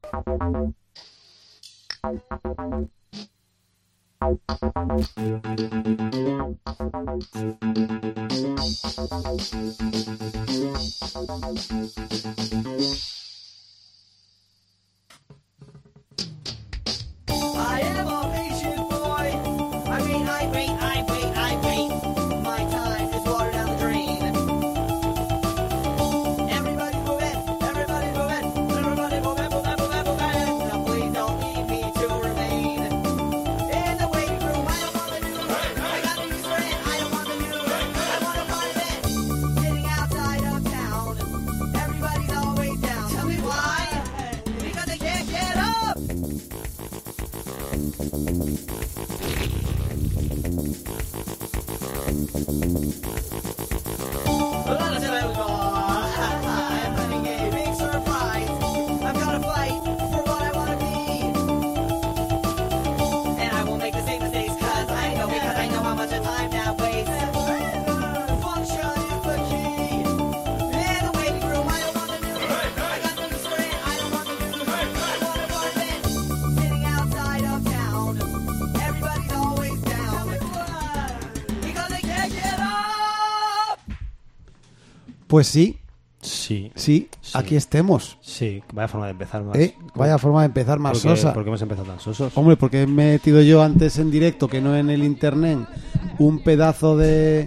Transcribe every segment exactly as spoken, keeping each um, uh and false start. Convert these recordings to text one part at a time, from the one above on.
I am a patient boy. I wait, I wait, I wait, I wait. My time is water down the drain. Everybody move in, everybody move in, everybody move in, move in, move in, move in. Now please don't leave me to remain in the waiting room. I don't want to do it. I got to use for it. I don't want to do it. I want to find it. Sitting outside of town. Everybody's always down. Tell me why? Because they can't get up. I'm having a big surprise. I've got to fight for what I want to be. And I won't make the same mistakes because I know, because I know how much of time that wastes. Function is the key. In the waiting room, I don't want to do it. I got to use for it. I don't want to do it. I want to find it. Sitting outside of town. Everybody's always down. Because they can't get up. Pues sí, Sí. sí, Sí. aquí estemos. Sí, vaya forma de empezar más. ¿Eh? Vaya forma de empezar más ¿Por qué, sosa. ¿Por qué hemos empezado tan sosos? Hombre, porque he metido yo antes en directo, que no en el internet, un pedazo de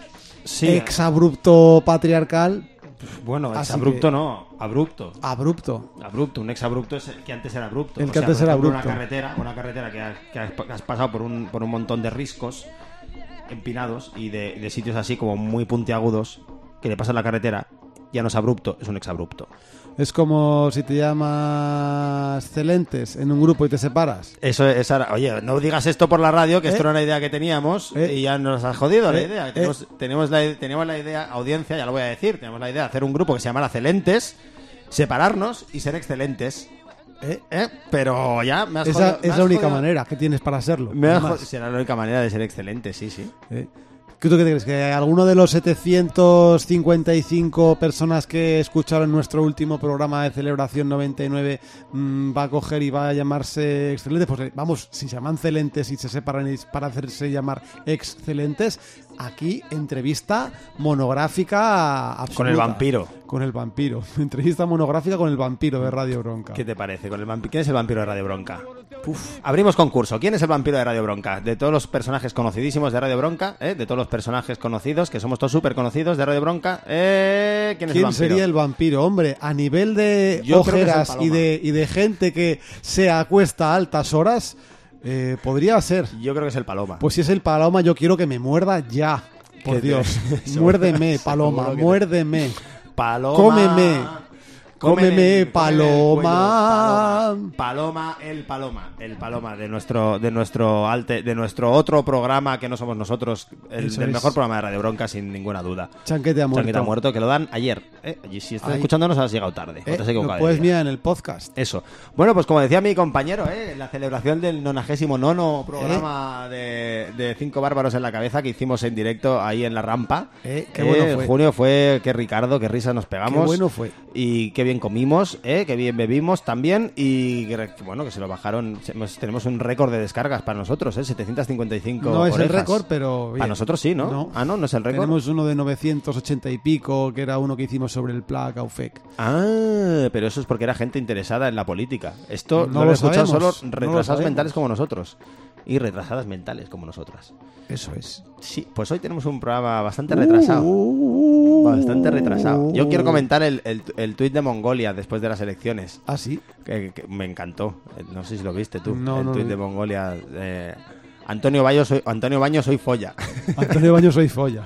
Sí. exabrupto patriarcal. Bueno, Así exabrupto que- no, abrupto. Abrupto. Abrupto, un exabrupto es el que antes era abrupto. El O que sea, antes por era ejemplo, abrupto. Una carretera, una carretera que, has, que has- que has pasado por un, por un montón de riscos empinados y de, de sitios así como muy puntiagudos que le pasas la carretera, ya no es abrupto, es un exabrupto. Es como si te llamas Celentes en un grupo y te separas. Eso es ahora. Oye, no digas esto por la radio, que ¿Eh? esto era una idea que teníamos ¿Eh? y ya nos has jodido la ¿Eh? idea. ¿Eh? Tenemos, tenemos la, teníamos la idea, audiencia, ya lo voy a decir, tenemos la idea de hacer un grupo que se llamara Celentes, separarnos y ser excelentes. ¿Eh? ¿Eh? Pero ya me has Esa jodido- me es has la única jodido- manera que tienes para serlo. Me has Además, jodido- será la única manera de ser excelente, sí, sí. ¿eh? ¿Qué tú qué crees? ¿Que alguno de los setecientos cincuenta y cinco personas que escucharon nuestro último programa de celebración noventa y nueve mmm, va a coger y va a llamarse excelentes? Pues eh, vamos, si se llaman celentes y se separan y para hacerse llamar excelentes, aquí entrevista monográfica absoluta. Con el vampiro. Con el vampiro. Entrevista monográfica con el vampiro de Radio Bronca. ¿Qué te parece? Con el vampi- ¿Quién es el vampiro de Radio Bronca? Uf. Abrimos concurso. ¿Quién es el vampiro de Radio Bronca? De todos los personajes conocidísimos de Radio Bronca, ¿eh? De todos los personajes conocidos, que somos todos súper conocidos de Radio Bronca, ¿eh? ¿Quién es el ¿Quién vampiro? sería el vampiro? Hombre, a nivel de Yo creo que es el ojeras y Paloma. de, y de gente que se acuesta a altas horas, eh, podría ser. Yo creo que es el Paloma. Pues si es el Paloma, yo quiero que me muerda ya. Por Que te- Dios. Seguro- Muérdeme, Paloma, seguro que te- muérdeme. Paloma. Cómeme. Cómeme, Cómeme, cómeme el cuello, Paloma. Paloma. Paloma, el Paloma. El Paloma de nuestro, de nuestro alte, de nuestro otro programa que no somos nosotros, el Eso del es. mejor programa de Radio Bronca, sin ninguna duda. Chanquete ha muerto. Chanquita muerto, que lo dan ayer. ¿eh? Y si estás Ahí. escuchándonos, has llegado tarde. Eh, o te has equivocado lo puedes de día. mirar en el podcast. Eso. Bueno, pues como decía mi compañero, ¿eh? la celebración del nonagésimo nono programa de, de Cinco Bárbaros en la Cabeza que hicimos en directo ahí en la rampa. Eh, qué bueno en fue. junio fue, qué Ricardo, qué risa nos pegamos. Qué bueno fue. Y qué bien comimos, ¿eh? Qué bien bebimos también. Y que, re- bueno, que se lo bajaron. se- hemos- Tenemos un récord de descargas para nosotros, ¿eh? setecientos cincuenta y cinco No es el orejas. récord, pero... bien. Para nosotros sí, ¿no? Ah, no, no es el récord. Tenemos uno de novecientos ochenta y pico, que era uno que hicimos sobre el Pla Caufec. Ah, pero eso es porque era gente interesada en la política. Esto No no lo lo escuchan sabemos, solo no lo retrasados sabemos. mentales como nosotros. Y retrasadas mentales como nosotras. Eso es. Sí, pues hoy tenemos un programa bastante retrasado. Bastante retrasado. Yo quiero comentar el, el, el tuit de Mongolia después de las elecciones. Ah, sí. Que, que me encantó. Eh, No sé si lo viste tú. No, el no tuit lo de vi. Mongolia. eh, Antonio Baño soy, Antonio Baño soy folla. Antonio Baño soy folla.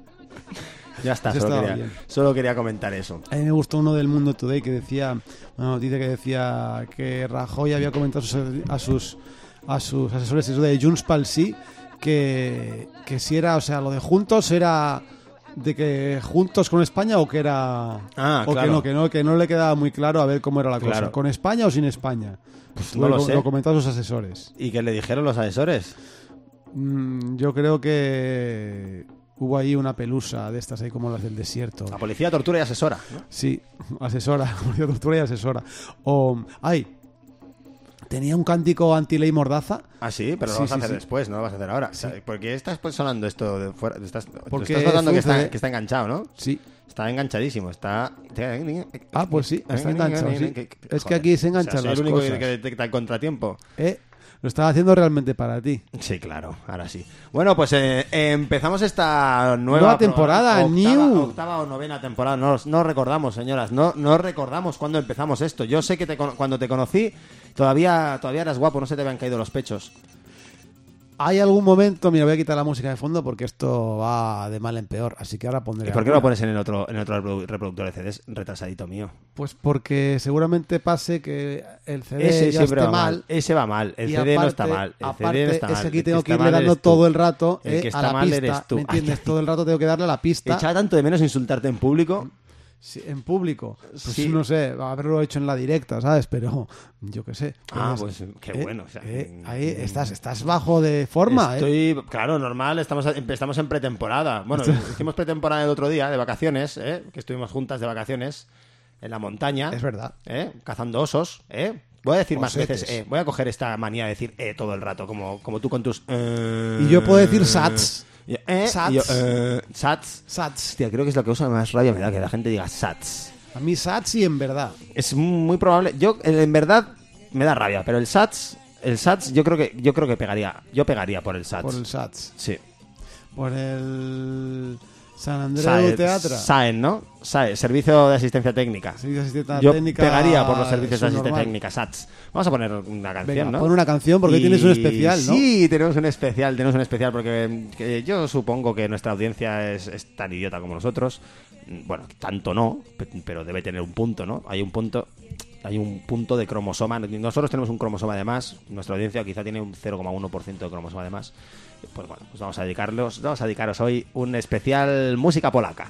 Ya está, Eso solo estaba quería, bien. solo quería comentar eso. A mí me gustó uno del Mundo Today que decía, una noticia que decía que Rajoy había comentado a sus, a sus, a sus asesores eso de Junts pel Sí que, que si era, o sea, lo de Juntos era de que juntos con España o que era Ah, o claro. que no, que no, que no le quedaba muy claro a ver cómo era la cosa, Claro. con España o sin España. Pues no lo sé. Lo comentaron sus asesores. ¿Y qué le dijeron los asesores? Mm, yo creo que hubo ahí una pelusa de estas ahí como las del desierto. La policía tortura y asesora, ¿no? Sí, asesora, tortura y asesora. O, ay, tenía un cántico anti-ley mordaza. Ah, sí, pero lo Sí, vas a sí, hacer sí. después, no lo vas a hacer ahora. O sea, porque estás pues sonando esto de fuera. Estás, Porque estás notando que F U C está, que está enganchado, ¿no? Sí. Está enganchadísimo, está... Ah, pues sí, está enganchado, sí. Es que Joder, aquí se enganchan o sea, soy las el único cosas. que detecta el contratiempo. Eh, lo estaba haciendo realmente para ti. Sí, claro, ahora sí. Bueno, pues eh, empezamos esta nueva, Nueva temporada, octava, new. octava o novena temporada. No, no recordamos, señoras, no, no recordamos cuándo empezamos esto. Yo sé que te, cono- cuando te conocí todavía, todavía eras guapo, no se te habían caído los pechos. Hay algún momento, mira, voy a quitar la música de fondo porque esto va de mal en peor, así que ahora pondré ¿Y por qué alguna. lo pones en el otro, en el otro reprodu- reproductor de C Ds? Retrasadito mío. Pues porque seguramente pase que el C D Ese ya siempre esté va mal. mal. Ese va mal. El y C D no está aparte- mal. El aparte, C D no está mal. ese aquí El que tengo que está irle mal dando eres tú. todo el rato El eh, que a está la mal pista. eres tú. ¿Me entiendes? Todo el rato tengo que darle a la pista. Echaba tanto de menos insultarte en público. Sí, en público. Pues Sí. no sé, haberlo hecho en la directa, ¿sabes? Pero yo qué sé. Ah, Entonces, pues qué eh, bueno. O sea, eh, mm, ahí estás, estás bajo de forma, ¿eh? Estoy, claro, normal, estamos, estamos en pretemporada. Bueno, hicimos pretemporada el otro día, de vacaciones, ¿eh? Que estuvimos juntas de vacaciones en la montaña. Es verdad. ¿eh? Cazando osos, ¿eh? Voy a decir más Osetes. veces, eh. Voy a coger esta manía de decir eh todo el rato, como, como tú con tus... eh, Y yo puedo decir sats. y- eh, Sats. y yo, eh, sats. Sats. Hostia, creo que es lo que usa más rabia me da, que la gente diga sats. A mí Sats y en verdad. Es muy probable. Yo, en verdad, me da rabia, pero el sats... El sats yo creo que yo creo que pegaría. Yo pegaría por el sats. Por el Sats. Sí. Por el San Andreu SAE, Teatra. SAEN, ¿no? SAE, Servicio de Asistencia Técnica. Servicio de asistencia Yo técnica pegaría por los servicios de asistencia subnormal. técnica, SATS. Vamos a poner una canción, Venga, ¿no? pon una canción porque hoy tienes un especial, ¿no? Sí, tenemos un especial, tenemos un especial porque que yo supongo que nuestra audiencia es, es tan idiota como nosotros. Bueno, tanto no, pe- pero debe tener un punto, ¿no? Hay un punto, hay un punto de cromosoma. Nosotros tenemos un cromosoma de más, nuestra audiencia quizá tiene un cero coma uno por ciento de cromosoma de más. Pues bueno, pues vamos a dedicarlos, vamos a dedicaros hoy un especial música polaca.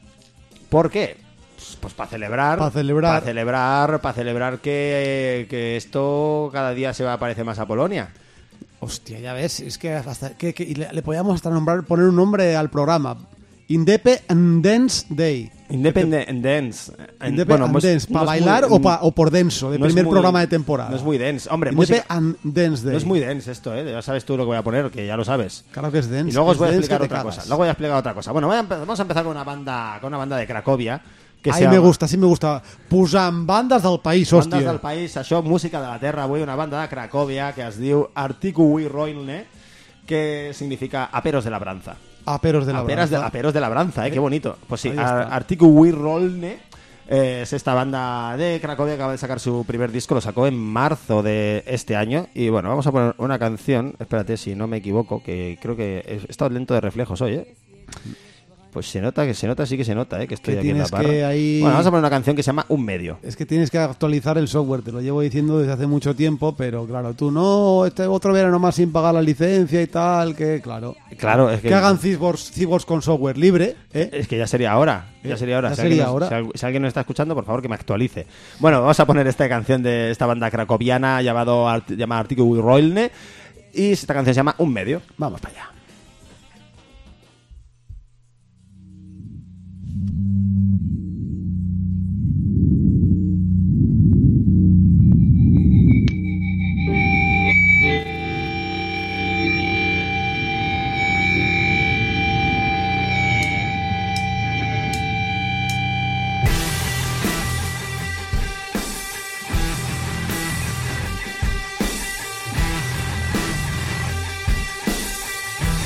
¿Por qué? Pues, pues para celebrar, Pa' celebrar. para celebrar, para celebrar que, que esto cada día se va a parecer más a Polonia. Hostia, ya ves, es que hasta que, que- y le, le podíamos hasta nombrar, poner un nombre al programa. Independence Day. Independent Dance. En- Independence pues, Dance, ¿para no es bailar muy- o, pa- o por denso? De no es primer muy- programa de temporada. No es muy dense. Hombre, música, Independence Day. no es muy dense esto, ¿eh? Ya sabes tú lo que voy a poner, que ya lo sabes. Claro que es dense. Y luego os es voy a dense explicar que te otra cagas. cosa. Luego voy a explicar otra cosa. Bueno, voy a empe- vamos a empezar con una banda, con una banda de Cracovia. Que Ahí se me llama- gusta, sí me gusta. Posant bandes del país, Bandas hòstia. del país, això, música de la terra. Avui una banda de Cracovia que es diu Articui Roilne, que significa aperos de labranza. Aperos de la Aperas de, Branza. aperos de labranza, ¿eh? Qué bonito. Pues sí, Ahí está. Articui Roilne eh, es esta banda de Cracovia que acaba de sacar su primer disco, lo sacó en marzo de este año. Y bueno, vamos a poner una canción, espérate si no me equivoco, que creo que he estado lento de reflejos hoy, ¿eh? Pues se nota, que se nota, sí que se nota, ¿eh? Que estoy Que aquí en la tienes barra. que ahí- Bueno, vamos a poner una canción que se llama Un Medio. Es que tienes que actualizar el software, te lo llevo diciendo desde hace mucho tiempo, pero claro, tú no, este otro verano más sin pagar la licencia y tal, que claro. Claro, es que... Que hagan cyborgs, cyborgs con software libre, ¿eh? Es que ya sería hora, ya Eh, sería hora. ya Si, sería alguien nos, hora. si al- si alguien nos está escuchando, por favor que me actualice. Bueno, vamos a poner esta canción de esta banda cracoviana llamado Art- llamada Articui Roilne y esta canción se llama Un Medio. Vamos para allá. Thank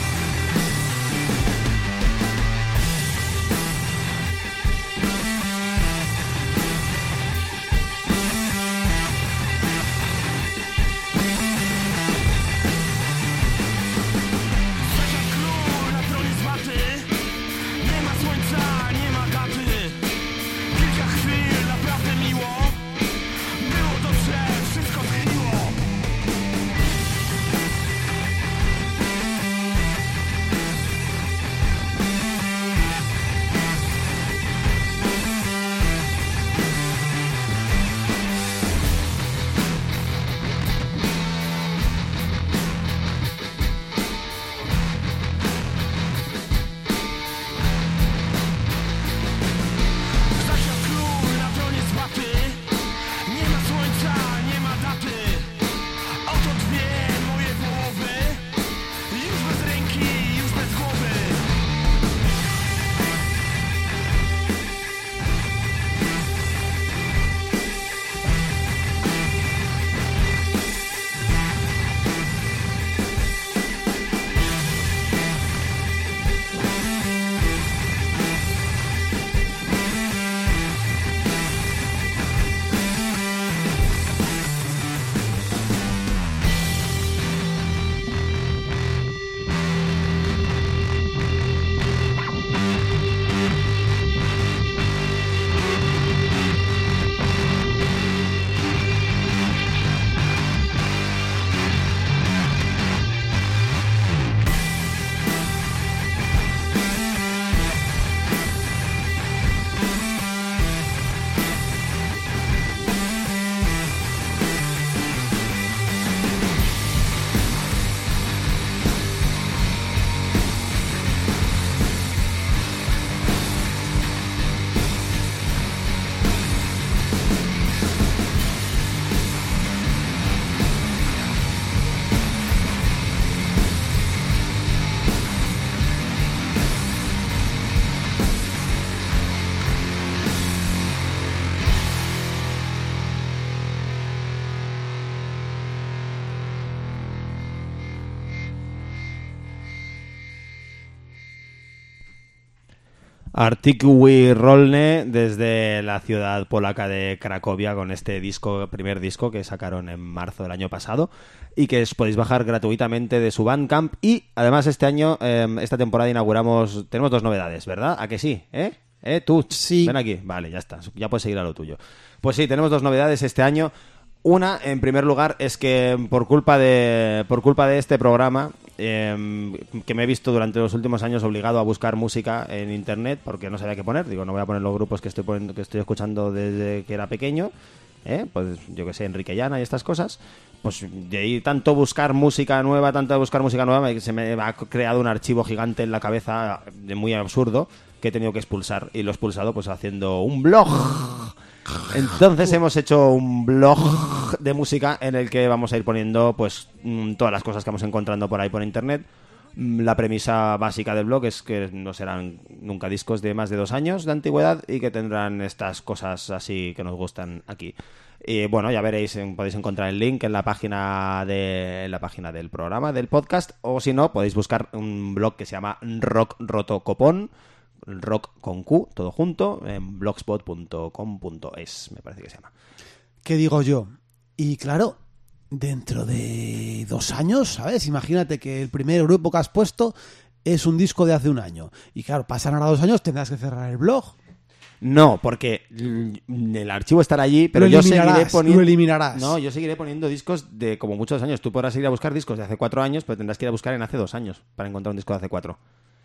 Artikwi Rolne desde la ciudad polaca de Cracovia con este disco, primer disco que sacaron en marzo del año pasado y que os podéis bajar gratuitamente de su Bandcamp. Y además este año, eh, esta temporada inauguramos, tenemos dos novedades, ¿verdad? ¿A que sí? ¿Eh? ¿Eh? Tú, Sí. ven aquí. Vale, ya está, ya puedes seguir a lo tuyo. Pues sí, tenemos dos novedades este año. Una, en primer lugar, es que por culpa de por culpa de este programa, eh, que me he visto durante los últimos años obligado a buscar música en internet porque no sabía qué poner. Digo, no voy a poner los grupos que estoy poniendo, que estoy escuchando desde que era pequeño. ¿eh? Pues yo que sé, Enrique Llana y estas cosas. Pues de ahí tanto buscar música nueva, tanto buscar música nueva, me- se me ha creado un archivo gigante en la cabeza de muy absurdo que he tenido que expulsar. Y lo he expulsado pues haciendo un blog. Entonces hemos hecho un blog de música en el que vamos a ir poniendo pues mm, todas las cosas que vamos encontrando por ahí por internet. Mm, La premisa básica del blog es que no serán nunca discos de más de dos años de antigüedad y que tendrán estas cosas así que nos gustan aquí. Y bueno, ya veréis, eh, podéis encontrar el link en la página de en la página del programa, del podcast, o si no, podéis buscar un blog que se llama Rock Roto Copón, rock con Q, todo junto, en blogspot punto com punto es, me parece que se llama. ¿Qué digo yo? Y claro, dentro de dos años, ¿sabes? Imagínate que el primer grupo que has puesto es un disco de hace un año. Y claro, pasan ahora dos años, tendrás que cerrar el blog. No, porque mm, el archivo estará allí, pero Lo yo eliminarás, seguiré poniendo... lo eliminarás. No, yo seguiré poniendo discos de como muchos años. Tú podrás ir a buscar discos de hace cuatro años, pero tendrás que ir a buscar en hace dos años para encontrar un disco de hace cuatro.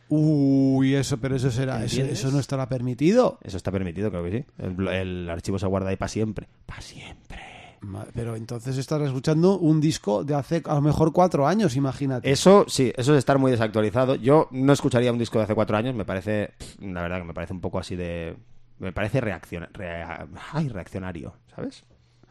Uy, eso, pero eso será, eso, ¿Entiendes? eso no estará permitido. Eso está permitido, creo que sí. El, blo- el archivo se guarda ahí para siempre. Para siempre. Ma- Pero entonces estarás escuchando un disco de hace a lo mejor cuatro años, imagínate. Eso sí, eso es estar muy desactualizado. Yo no escucharía un disco de hace cuatro años, me parece, la verdad que me parece un poco así de... Me parece reacciona, rea- ay, reaccionario, ¿sabes?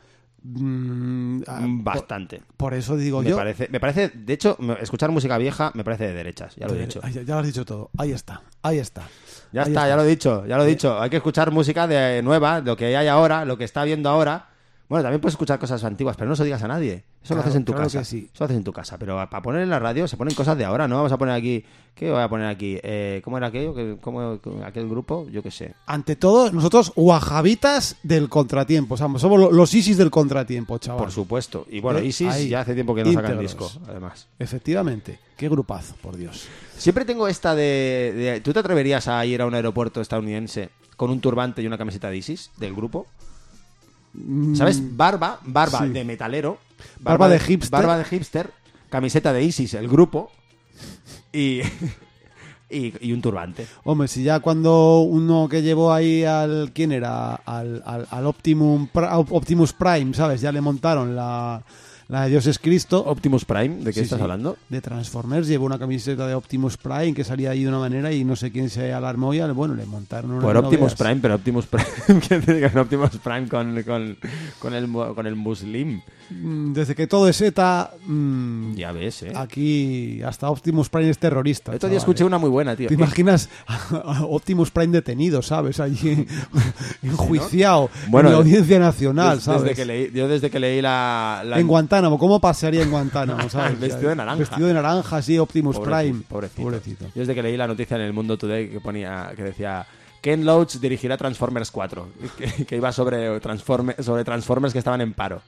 Mm, ah, Bastante. Por, por eso digo Me yo. parece, me parece, de hecho, me- escuchar música vieja me parece de derechas, ya lo he Eh, dicho. ay, Ya, ya lo has dicho todo. Ahí está, ahí está. Ya Ahí está, ya lo he dicho, ya lo he dicho. Hay que escuchar música de nueva, lo que hay ahora, lo que está viendo ahora. Bueno, también puedes escuchar cosas antiguas, pero no se lo digas a nadie. Eso lo Claro, haces en tu claro casa. que sí. Eso lo haces en tu casa. Pero para poner en la radio se ponen cosas de ahora, ¿no? Vamos a poner aquí... ¿Qué voy a poner aquí? Eh, ¿Cómo era aquello? ¿Qué- ¿Cómo, aquel grupo? Yo qué sé. Ante todo, nosotros wahabitas del contratiempo. O sea, somos lo- los ISIS del contratiempo, chaval. Por supuesto. Y bueno, Eh, Isis ahí, ya hace tiempo que no sacan íntegros. disco, además. Efectivamente. Qué grupazo, por Dios. Siempre tengo esta de, de- ¿Tú te atreverías a ir a un aeropuerto estadounidense con un turbante y una camiseta de Isis del grupo? ¿Sabes? Barba, barba sí. de metalero. Barba de hipster. Barba de hipster, camiseta de Isis, el grupo. Y, y, y un turbante. Hombre, si ya cuando uno que llevó ahí al... ¿Quién era? Al, al, al Optimum, Pri- Optimus Prime, ¿sabes? Ya le montaron la, la de Dios es Cristo. Optimus Prime, ¿de qué Sí, estás sí. hablando? De Transformers, llevó una camiseta de Optimus Prime que salía ahí de una manera y no sé quién se alarmó y al- bueno, le montaron una Por no Optimus veas. Prime, pero Optimus Prime. ¿Qué te digo? Optimus Prime con, con, con, el, mu- con el Muslim. Mm, Desde que todo es ETA, mm, Ya ves, ¿eh? aquí hasta Optimus Prime es terrorista. El otro día chaval, escuché ¿eh? una muy buena, tío. ¿Te imaginas a Optimus Prime detenido, sabes? Allí enjuiciado Bueno, en la Audiencia Nacional, Des- ¿sabes? Desde que leí, yo desde que leí la... la- En Guantánamo, ¿cómo pasaría en Guantánamo, sabes? Vestido de naranja. Vestido de naranja, sí, Optimus Pobrecito, Prime. pobrecito. Pobrecito. Yo desde que leí la noticia en el Mundo Today que ponía que decía Ken Loach dirigirá Transformers cuatro, que, que iba sobre, Transforme- sobre Transformers que estaban en paro.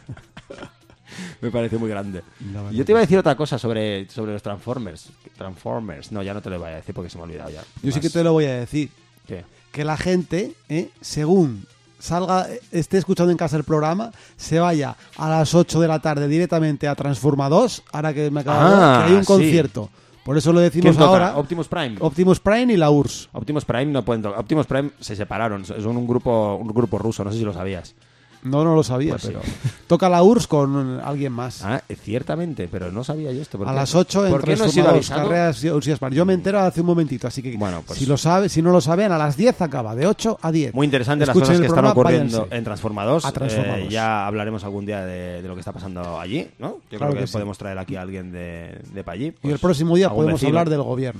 Me parece muy grande. La verdad Yo te iba a decir otra cosa sobre, sobre los Transformers. Transformers. No, ya no te lo voy a decir porque se me ha olvidado ya. Yo sí Más. que te lo voy a decir. ¿Qué? Que la gente, ¿eh? según salga, esté escuchando en casa el programa, se vaya a las ocho de la tarde directamente a Transforma dos, ahora que me acabo de Ah, acordar, que hay un sí. concierto. Por eso lo ¿Quién decimos toca? ahora. Optimus Prime. Optimus Prime y la U R S S. Optimus Prime no pueden tocar. Optimus Prime se separaron. Son un grupo, un grupo ruso. No sé si lo sabías. No, no lo sabía, Pues sí. pero toca la U R S S con alguien más. Ah, eh, ciertamente, pero no sabía yo esto. ¿Por A qué? las ocho en ¿Por qué no he sido Transforma dos, avisado? carreras y Ursias Par. Yo me entero hace un momentito, así que Bueno, pues- si lo sabe, si no lo saben, a las diez acaba, de ocho a diez. Muy interesante las Escuchen cosas el que están programa, ocurriendo váyanse. en Transforma dos. A Transforma Eh, dos. ya hablaremos algún día de, de lo que está pasando allí, ¿no? Yo Claro creo que, que sí. podemos traer aquí a alguien de, de para allí. Y el pues, próximo día algún podemos vecino. hablar del gobierno.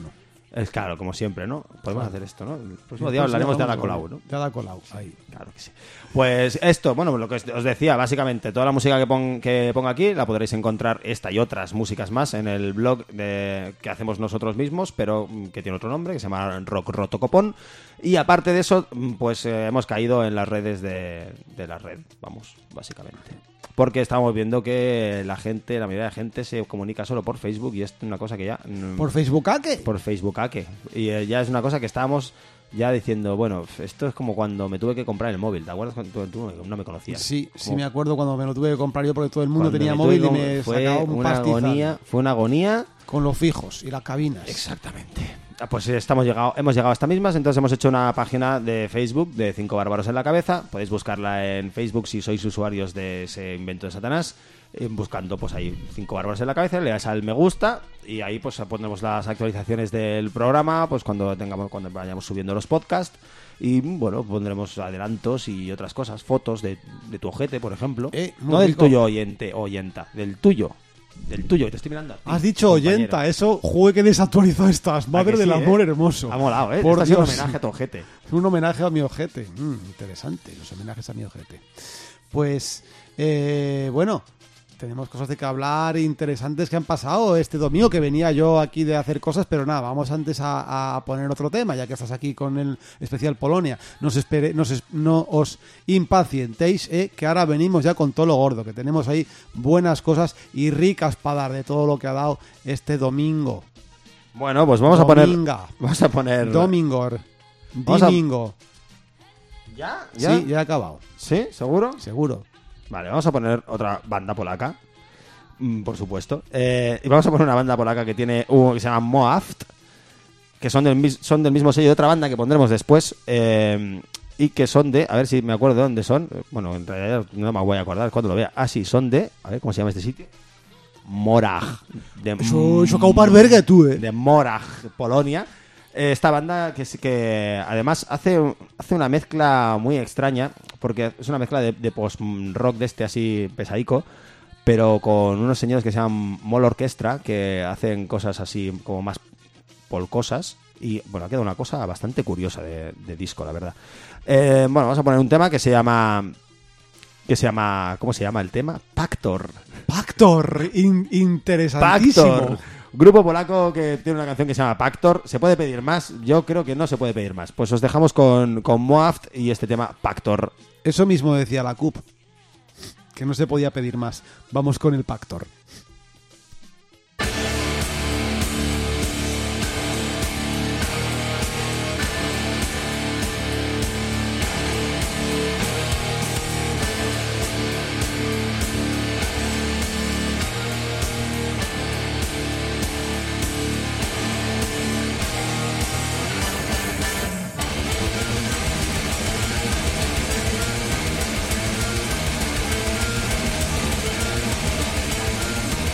Es claro, como siempre, ¿no? Podemos Claro. hacer esto, ¿no? El próximo día hablaremos de Ada Colau, ¿no? De Ada Colau, ahí. Claro que sí. Pues esto, bueno, lo que os os decía, básicamente, toda la música que, pon, que pongo aquí la podréis encontrar, esta y otras músicas más, en el blog de, que hacemos nosotros mismos, pero mm, que tiene otro nombre, que se llama Rock Rotocopón. Y aparte de eso, mm, pues eh, hemos caído en las redes de, de la red, vamos, básicamente. Porque estamos viendo que la gente, la mayoría de la gente se comunica solo por Facebook y es una cosa que ya... mm, ¿Por Facebook a qué? por Facebook, ¿a qué? Y eh, ya es una cosa que estábamos ya diciendo, bueno, esto es como cuando me tuve que comprar el móvil, ¿te acuerdas cuando tú, tú no me conocías? Sí, sí Como me acuerdo cuando me lo tuve que comprar yo porque todo el mundo cuando tenía me tuve móvil y que- me fue sacaba un una pastizal. agonía, fue una agonía. Con los fijos y las cabinas. Exactamente. Ah, Pues estamos llegado, hemos llegado a estas mismas, entonces hemos hecho una página de Facebook de Cinco Bárbaros en la Cabeza. Podéis buscarla en Facebook si sois usuarios de ese invento de Satanás, eh, buscando pues ahí Cinco Bárbaros en la Cabeza, le das al me gusta y ahí pues pondremos las actualizaciones del programa, pues cuando tengamos, cuando vayamos subiendo los podcasts. Y bueno, pondremos adelantos y otras cosas, fotos de, de tu ojete, por ejemplo. Eh, muy no del rico. tuyo oyente, oyenta, del tuyo. Del tuyo, te estoy mirando a ti, Has dicho compañero. oyenta, eso, juegue que desactualizado estás, ¿A madre que del sí, amor eh? hermoso. Ha molado, ¿eh? Por Esto ha sido un Dios. homenaje a tu ojete. Un homenaje a mi ojete. Mm, interesante, los homenajes a mi ojete. Pues, eh, bueno, tenemos cosas de que hablar interesantes que han pasado este domingo, que venía yo aquí de hacer cosas, pero nada, vamos antes a, a poner otro tema, ya que estás aquí con el especial Polonia. No os, espere, no os, no os impacientéis, eh, que ahora venimos ya con todo lo gordo, que tenemos ahí buenas cosas y ricas para dar de todo lo que ha dado este domingo. Bueno, pues vamos a poner... Dominga. Vamos a poner... Domingo. Vamos a- Domingo. ¿Ya? Sí, ya he acabado, ¿Sí? ¿Seguro? seguro. Vale, vamos a poner otra banda polaca. Mm, por supuesto. Eh, y vamos a poner una banda polaca que tiene un, que se llama Moaft, que son del, mis- son del mismo sello de otra banda que pondremos después. eh, y que son de... A ver si me acuerdo de dónde son. Bueno, en realidad no me voy a acordar cuando lo vea. Ah, sí, son de... A ver, ¿cómo se llama este sitio? Morag. De, Eso, eso cau par verga, tú, eh. de Morag, Polonia. Eh, Esta banda que, sí que además hace, hace una mezcla muy extraña, porque es una mezcla de, de post-rock de este así pesadico, pero con unos señores que se llaman Mol Orchestra, que hacen cosas así como más polcosas. Y bueno, ha quedado una cosa bastante curiosa de, de disco, la verdad. Eh, bueno, vamos a poner un tema que se llama... que se llama... ¿Cómo se llama el tema? Pactor. Pactor, in- interesantísimo. Pactor. Grupo polaco que tiene una canción que se llama Pactor. ¿Se puede pedir más? Yo creo que no se puede pedir más. Pues os dejamos con, con Moaft y este tema Pactor. Eso mismo decía la C U P, que no se podía pedir más. Vamos con el Pactor. Pactor.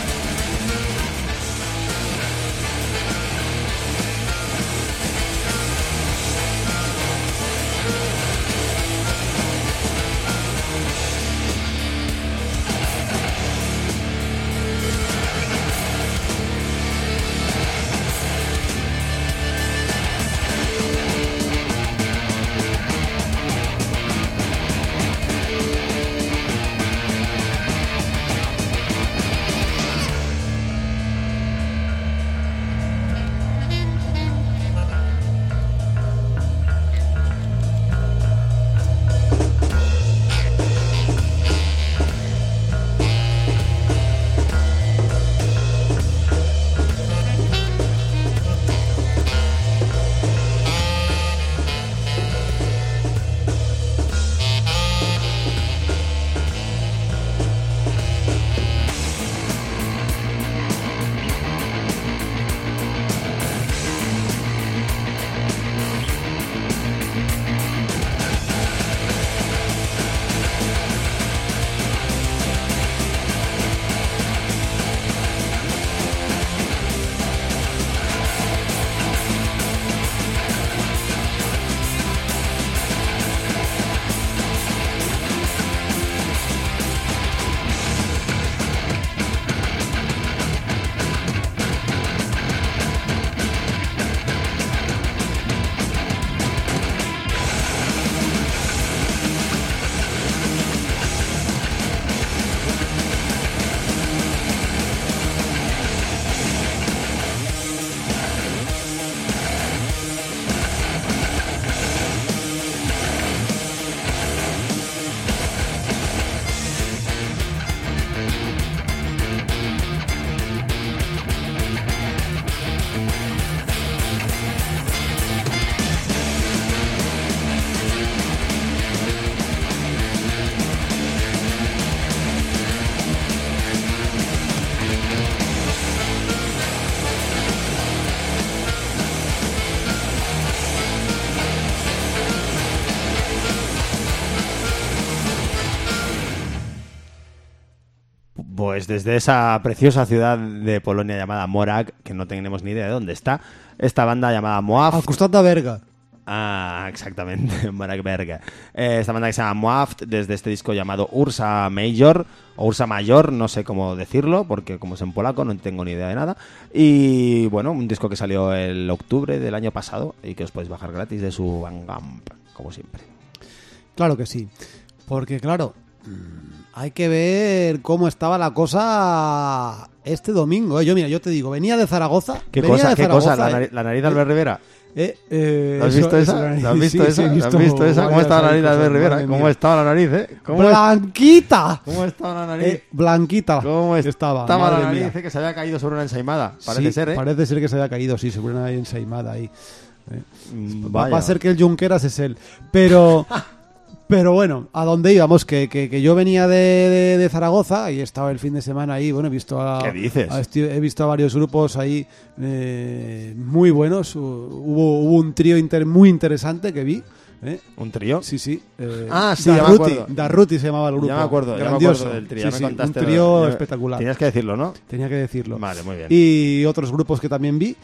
Pues desde esa preciosa ciudad de Polonia llamada Morac, que no tenemos ni idea de dónde está, esta banda llamada Moaft. Al costat de Berga. Ah, exactamente, Morac Berga. Eh, esta banda que se llama Moaft, desde este disco llamado Ursa Major, o Ursa Mayor, no sé cómo decirlo, porque como es en polaco no tengo ni idea de nada. Y bueno, un disco que salió el octubre del año pasado y que os podéis bajar gratis de su Bandcamp, como siempre. Claro que sí, porque claro, hay que ver cómo estaba la cosa este domingo. ¿eh? Yo, mira, yo te digo, venía de Zaragoza. ¿Qué venía cosa? de ¿Qué Zaragoza, cosa? ¿La, eh. nariz, la nariz de Albert Rivera? Eh, eh, ¿Lo has eso- visto eso- esa? ¿Lo has visto sí, esa? sí, he ¿Lo has visto visto esa? ¿Cómo varias estaba la nariz de cosas, Albert Rivera? madre ¿Cómo mía. estaba la nariz, eh? ¿Cómo, es- ¡Blanquita! ¿Cómo estaba la nariz? Eh, blanquita. ¿Cómo estaba? estaba la madre nariz? mía. Dice que se había caído sobre una ensaimada. Parece Sí, ser, ¿eh? Parece ser que se había caído, sí, sobre una ensaimada ahí. Eh, Mm, Va, vaya. va a ser que el Junqueras es él. Pero, pero bueno, ¿a dónde íbamos? Que, que, que yo venía de, de, de Zaragoza y estaba el fin de semana ahí. Bueno, he visto a, ¿Qué dices? a esti- he visto a varios grupos ahí eh, muy buenos. Hu- Hubo, hubo un trío inter- muy interesante que vi. ¿eh? ¿Un trío? Sí, sí. eh, Ah, sí, ya me Darruti, acuerdo. Darruti se llamaba el grupo. Ya me acuerdo, ya me Grandioso. acuerdo del trío. Sí, ya me sí, contaste un trío ya me- espectacular. Tenías que decirlo, ¿no? Tenía que decirlo. Vale, muy bien. Y otros grupos que también vi.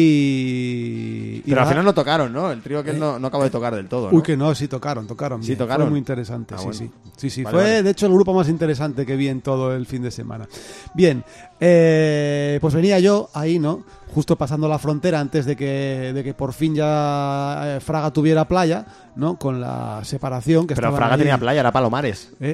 Y. y Pero al nada. final no tocaron, ¿no? El trío que él no, no acabó de tocar del todo, ¿no? Uy, que no, sí tocaron, tocaron. Sí bien. tocaron. Fue muy interesante, Ah, sí, bueno. sí. Sí, sí. Vale, Fue, vale. de hecho, el grupo más interesante que vi en todo el fin de semana. Bien, eh, pues venía yo ahí, ¿no? Justo pasando la frontera antes de que, de que por fin ya eh, Fraga tuviera playa, ¿no? Con la separación que Pero estaban Fraga allí. tenía playa, era Palomares. Eh,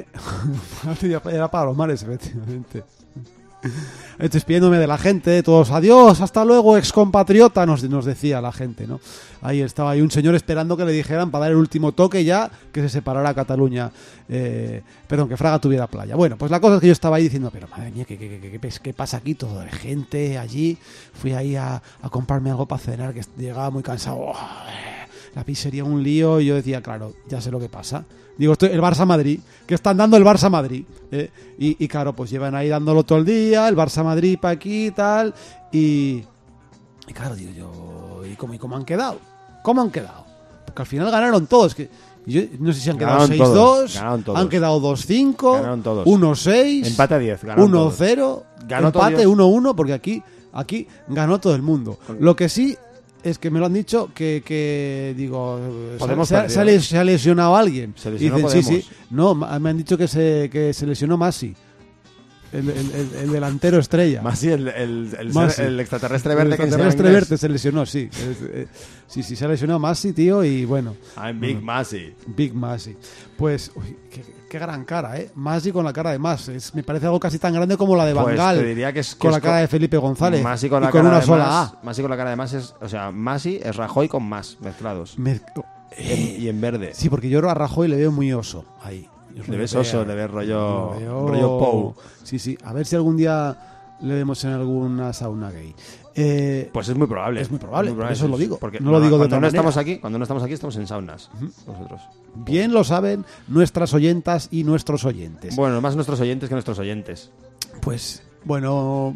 Era para los mares, efectivamente. Despidiéndome de la gente, todos adiós, hasta luego, excompatriota, nos, nos decía la gente, ¿no? Ahí estaba ahí un señor esperando que le dijeran para dar el último toque ya que se separara Cataluña, eh, perdón, que Fraga tuviera playa. Bueno, pues la cosa es que yo estaba ahí diciendo, pero madre mía, ¿qué, qué, qué, qué, qué pasa aquí? Todo de gente allí, fui ahí a, a comprarme algo para cenar, que llegaba muy cansado. Oh, la pizzería un lío y yo decía, claro, ya sé lo que pasa. Digo, esto, el Barça-Madrid, que están dando el Barça-Madrid. ¿eh? Y, y claro, pues llevan ahí dándolo todo el día, el Barça-Madrid para aquí y tal. Y, y claro, digo yo, ¿y cómo, ¿y cómo han quedado? ¿Cómo han quedado? Porque al final ganaron todos. Que yo no sé si han quedado Ganaron todos, seis dos, ganaron todos. han quedado dos cinco, Ganaron todos. uno seis, Empate a diez, ganaron uno todos. cero, Ganó todo empate Dios. uno uno, porque aquí, aquí ganó todo el mundo. Lo que sí es que me lo han dicho que, que digo, Podemos se, ha- se ha, les- se ha lesionado alguien. Se lesionó Dicen, sí, Podemos. sí. No, ma- me han dicho que se, que se lesionó Masi, el, el- el- el delantero estrella. Más sí, el, el, el, Masi. ser- el extraterrestre El verde que extraterrestre enseña verde inglés. se lesionó, sí. Es- eh, sí, sí, se ha lesionado Masi, tío, y bueno, I'm Big Masi. Big Masi. Pues, uy, qué, qué gran cara, ¿eh? Masi con la cara de Mas. Es, me parece algo casi tan grande como la de Pues Bangal. te diría que es- que con es la cara co- de Felipe González. Masi con y la con cara una de sola Mas, A. Masi con la cara de Mas es, o sea, Masi es Rajoy con Mas mezclados. Me- Y en- y en verde. Sí, porque yo a Rajoy le veo muy oso ahí. Le ves oso, le ves rollo, Lo veo- rollo Pou. Sí, sí. A ver si algún día le vemos en alguna sauna gay. Eh, Pues es muy probable. Es muy probable, por eso sí, lo sí. digo. Porque No lo digo de cuando otra no estamos manera. aquí, cuando no estamos aquí estamos en saunas. Nosotros. bien lo saben nuestras oyentas y nuestros oyentes. Bueno, más nuestros oyentes que nuestros oyentes. Pues, bueno,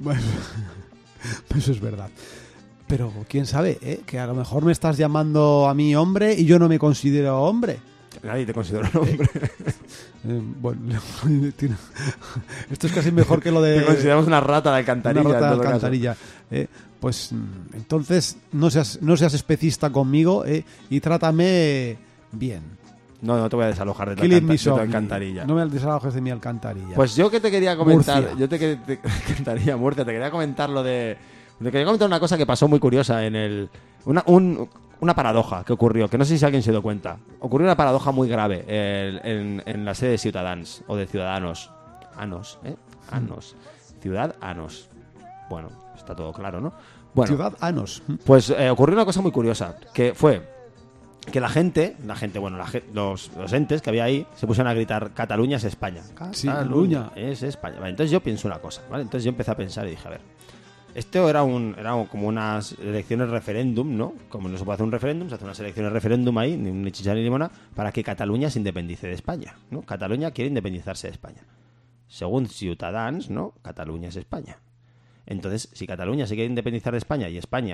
eso es verdad. Pero quién sabe, ¿eh? Que a lo mejor me estás llamando a mí hombre y yo no me considero hombre. Nadie te considera un hombre. Eh, bueno, tiene- esto es casi mejor que lo de Te consideramos una rata de alcantarilla. una rata en de todo caso. alcantarilla. eh. Pues mm, entonces no seas, no seas especista conmigo eh, y trátame bien. No, no te voy a desalojar de tu, Kill it alcanta- me de tu softly. alcantarilla. No me desalojes de mi alcantarilla. Pues yo que te quería comentar, Murcia. yo te, que- te cantaría Murcia, te quería comentar lo de, te quería comentar una cosa que pasó muy curiosa en el, una, un- una paradoja que ocurrió, que no sé si alguien se dio cuenta. Ocurrió una paradoja muy grave eh, en, en la sede de Ciudadanos o de Ciudadanos, Anos, ¿eh? Anos, Ciudad Anos. Bueno, está todo claro, ¿no? Bueno, Ciudad Anos. pues eh, ocurrió una cosa muy curiosa, que fue que la gente, la gente, bueno, la ge- los, los entes que había ahí se pusieron a gritar Cataluña es España. Cataluña. es España. Vale, entonces yo pienso una cosa, ¿vale? Entonces yo empecé a pensar y dije, a ver, esto era un era un- como unas elecciones referéndum, ¿no? Como no se puede hacer un referéndum, se hace unas elecciones referéndum ahí, ni ni chicha ni limona, para que Cataluña se independice de España, ¿no? Cataluña quiere independizarse de España. Según Ciutadans, ¿no? Cataluña es España. Entonces, si Cataluña se quiere independizar de España y España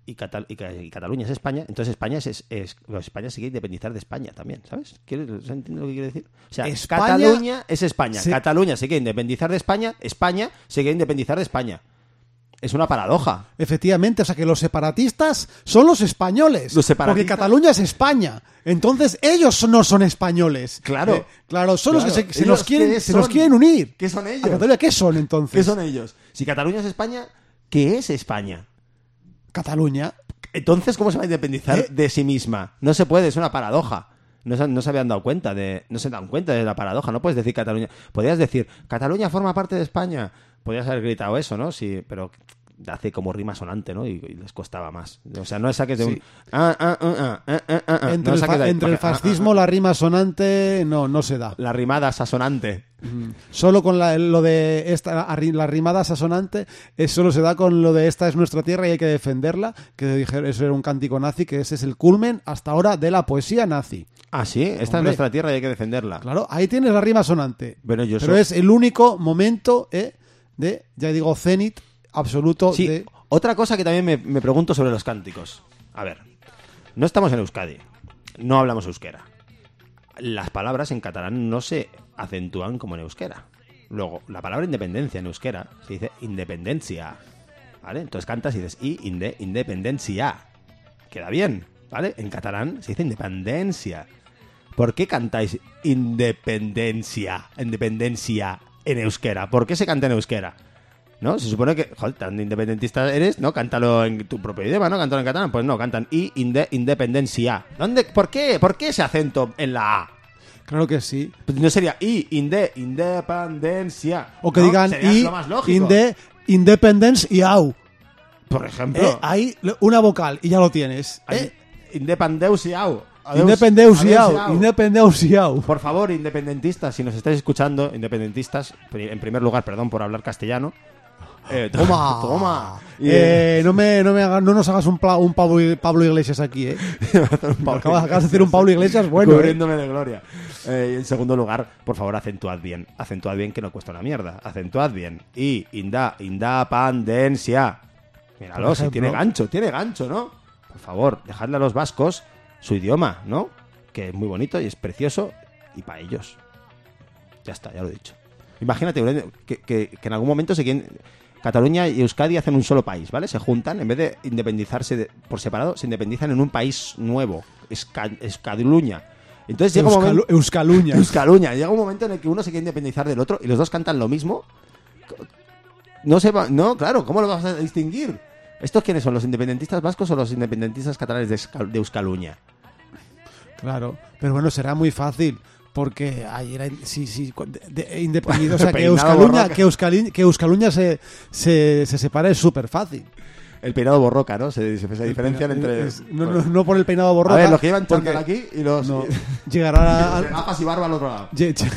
y, Catal- y, Ca- y Cataluña es España, entonces España es, es, es- España se quiere independizar de España también, ¿sabes? ¿Quieres, ¿entiendes lo que quiero decir? O sea, España- Cataluña es España, se- Cataluña se quiere independizar de España, España se quiere independizar de España. Es una paradoja. Efectivamente, o sea que los separatistas son los españoles. Los separatistas- Porque Cataluña es España. Entonces ellos no son españoles. Claro. Eh, claro, son los Claro. que se, se ¿Ellos nos quieren, qué se nos son? quieren unir. ¿Qué son ellos? A Cataluña, ¿qué son entonces? ¿Qué son ellos? Si Cataluña es España, ¿qué es España? Cataluña. Entonces, ¿cómo se va a independizar ¿Eh? de sí misma? No se puede, es una paradoja. No se, no se habían dado cuenta de, no se dan cuenta de la paradoja. No puedes decir Cataluña. Podrías decir, Cataluña forma parte de España. Podrías haber gritado eso, ¿no? Sí, pero hace como rima sonante, ¿no? Y, y les costaba más. O sea, no es saques de un... Sí. Ah, ah, ah, ah, ah, ah, ah. Entre, No el, saques fa- de- entre el ah, ah, ah. fascismo, la rima sonante, no, no se da. La rimada sasonante. Solo con la, lo de esta, arri- la rimada asonante, es, solo se da con lo de esta es nuestra tierra y hay que defenderla, que dijeron, eso era un cántico nazi, que ese es el culmen hasta ahora de la poesía nazi. Ah, sí, esta es Hombre. nuestra tierra y hay que defenderla. Claro, ahí tienes la rima sonante. Bueno, yo Pero so- es el único momento eh, de, ya digo, cenit absoluto Sí, de... otra cosa que también me, me pregunto sobre los cánticos. A ver, no estamos en Euskadi, no hablamos euskera. Las palabras en catalán no se acentúan como en euskera. Luego, la palabra independencia en euskera se dice independencia, ¿vale? Entonces cantas y dices y inde, independencia. Queda bien, ¿vale? En catalán se dice independencia. ¿Por qué cantáis independencia, independencia en euskera? ¿Por qué se canta en euskera? ¿No? Se supone que, joder, tan independentista eres, ¿no? Cántalo en tu propio idioma, ¿no? Cántalo en catalán. Pues no, cantan y inde, independencia. ¿Dónde? ¿Por qué? ¿Por qué ese acento en la A? Claro que sí. Pues no sería y, inde, independencia. O que ¿no? digan Sería y lo más lógico. inde, independence y au. Por ejemplo. Eh, hay una vocal y ya lo tienes. Ay, Eh, Independeusiau. Adeus- Independencia y au. adeusiau. Independencia y au. Por favor, independentistas, si nos estáis escuchando, independentistas, pri- en primer lugar, perdón por hablar castellano. Eh, to- Toma. Toma. Y, Eh, no, me, no, me hagas- no nos hagas un, pla- un Pablo, Pablo Iglesias aquí, ¿eh? Pablo Acabas, acabas de hacer un Pablo Iglesias bueno, ¿eh? cubriéndome de gloria. Eh, y en segundo lugar, por favor, acentuad bien. Acentuad bien que no cuesta una mierda. Acentuad bien. Y inda, independencia. Míralo, Por si ejemplo. tiene gancho, tiene gancho, ¿no? Por favor, dejadle a los vascos su idioma, ¿no? Que es muy bonito y es precioso y para ellos. Ya está, ya lo he dicho. Imagínate que, que- que en algún momento se quieren... Cataluña y Euskadi hacen un solo país, ¿vale? Se juntan, en vez de independizarse de- por separado, se independizan en un país nuevo, Esca- Euskaluña. Entonces llega un Euskalu- momento... Euskaluña. Euskaluña. Llega un momento en el que uno se quiere independizar del otro y los dos cantan lo mismo. No se va... No, claro, ¿cómo lo vas a distinguir? ¿Estos quiénes son? ¿Los independentistas vascos o los independentistas catalanes de, Esca- de Euskaluña? Claro, pero bueno, será muy fácil. Porque ahí era sí, sí, cu- de- de- independido. O sea, que Peinado Euskaluña, borroca. que Euskali- que Euskaluña se, se, se separa es súper fácil. El peinado borroca, ¿no? Se, se, se diferencian entre... Es- no, no, no por el peinado borroca. A ver, los que llevan porque chándal aquí y los... no, y- llegará, los de gafas y barba al otro lado. lle- lle-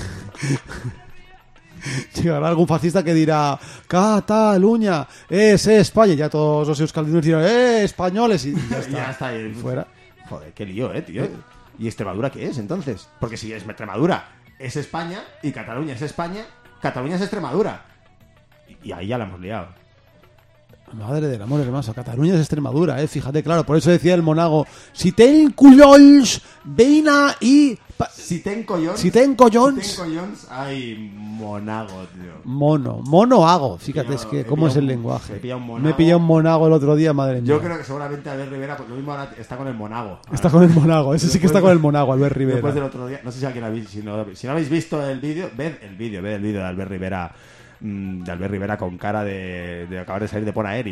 llegará algún fascista que dirá Cataluña, es España. Y ya todos los euskalinos dirán, ¡eh, españoles! Y ya está. Ya está ahí. Fuera. Joder, qué lío, eh, tío. ¿Y Extremadura qué es, entonces? Porque si es Extremadura es España y Cataluña es España, Cataluña es Extremadura. Y, y ahí ya la hemos liado. Madre del amor hermoso, Cataluña es Extremadura, eh, fíjate, claro, por eso decía el monago, si ten collons, veina y... pa- Si ten collons... Si ten collons... Si ten collons, ay, monago, tío. Mono, mono hago, fíjate, Pillo- es que he cómo es el pillado un- lenguaje. he pillado un Me monago. he pillado un monago el otro día, madre mía. Yo creo que seguramente Albert Rivera, pues lo mismo ahora está con el monago. Está con el monago, ese sí que Después está con de- el monago, Albert Rivera. Después del otro día, no sé si alguien habéis, si no, si no habéis visto el vídeo, ved el vídeo, ved el vídeo de Albert Rivera, mm, de Albert Rivera con cara de, de acabar de salir de Ponaeri.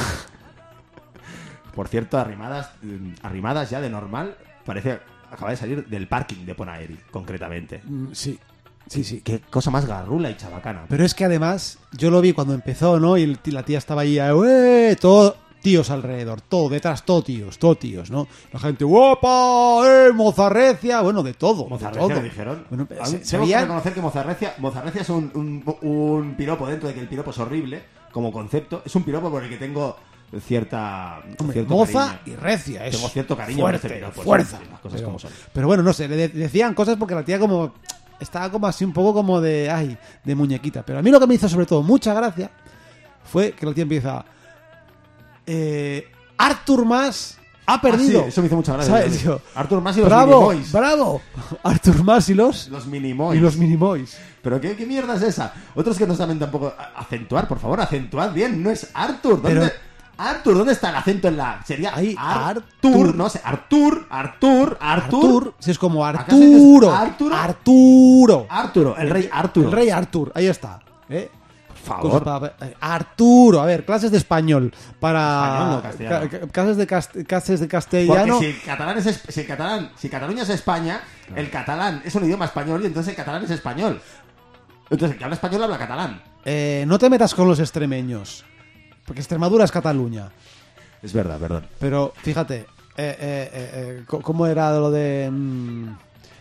Por cierto, arrimadas, mm, arrimadas ya de normal, parece acaba de salir del parking de Ponaeri, concretamente. Mm, Sí, sí, sí. Qué cosa más garrula y chabacana. Pero es que además, yo lo vi cuando empezó, ¿no? Y el- la tía estaba ahí, ¡eh! Todo tíos alrededor, todo detrás, todo tíos, todo tíos, ¿no? La gente, ¡guapa! ¡Eh! ¡Mozarrecia! Bueno, de todo. de Mozarrecia todo. dijeron. Bueno, A mí se- tengo se que veían- reconocer que Mozarrecia, Mozarrecia es un, un, un piropo, dentro de que el piropo es horrible, como concepto, es un piropo por el que tengo cierta Hombre, cierto moza cariño. y recia. Es Tengo cierto cariño por fuerte, este piropo, fuerza. sí, las cosas pero, como son. pero bueno, no sé, le de- decían cosas porque la tía como... Estaba como así un poco como de... Ay, de muñequita. Pero a mí lo que me hizo sobre todo mucha gracia fue que la tía empieza... Eh, Artur Mas ha perdido. Ah, sí, eso me hizo mucha gracia. ¿Sabes, tío? Artur Mas y los Bravo, Minimoys. bravo. Artur Mas y los... Los Minimoys. Y los Minimoys. ¿Pero qué, qué mierda es esa? Otros que no saben tampoco... Acentuar, por favor, acentuad bien. No es Artur. ¿Dónde... Pero- Artur, ¿dónde está el acento en la...? Sería Ahí, Artur, Artur. no sé. Artur, Artur, Artur. Artur, si es como ¿Acaso dices Arturo. Arturo? Arturo. Arturo, el rey Arturo. El rey Artur, ahí está. ¿eh? Por favor. Cosas para- eh, Arturo, a ver, clases de español para Español, no, castellano. ca- ca- clases de cast- clases de castellano. Porque si el catalán es es- si el catalán, si Cataluña es España, el catalán es un idioma español y entonces el catalán es español. Entonces el que habla español habla catalán. Eh, no te metas con los extremeños, porque Extremadura es Cataluña. Es verdad, perdón. Pero fíjate, eh, eh, eh, eh, co- ¿cómo era lo de mm,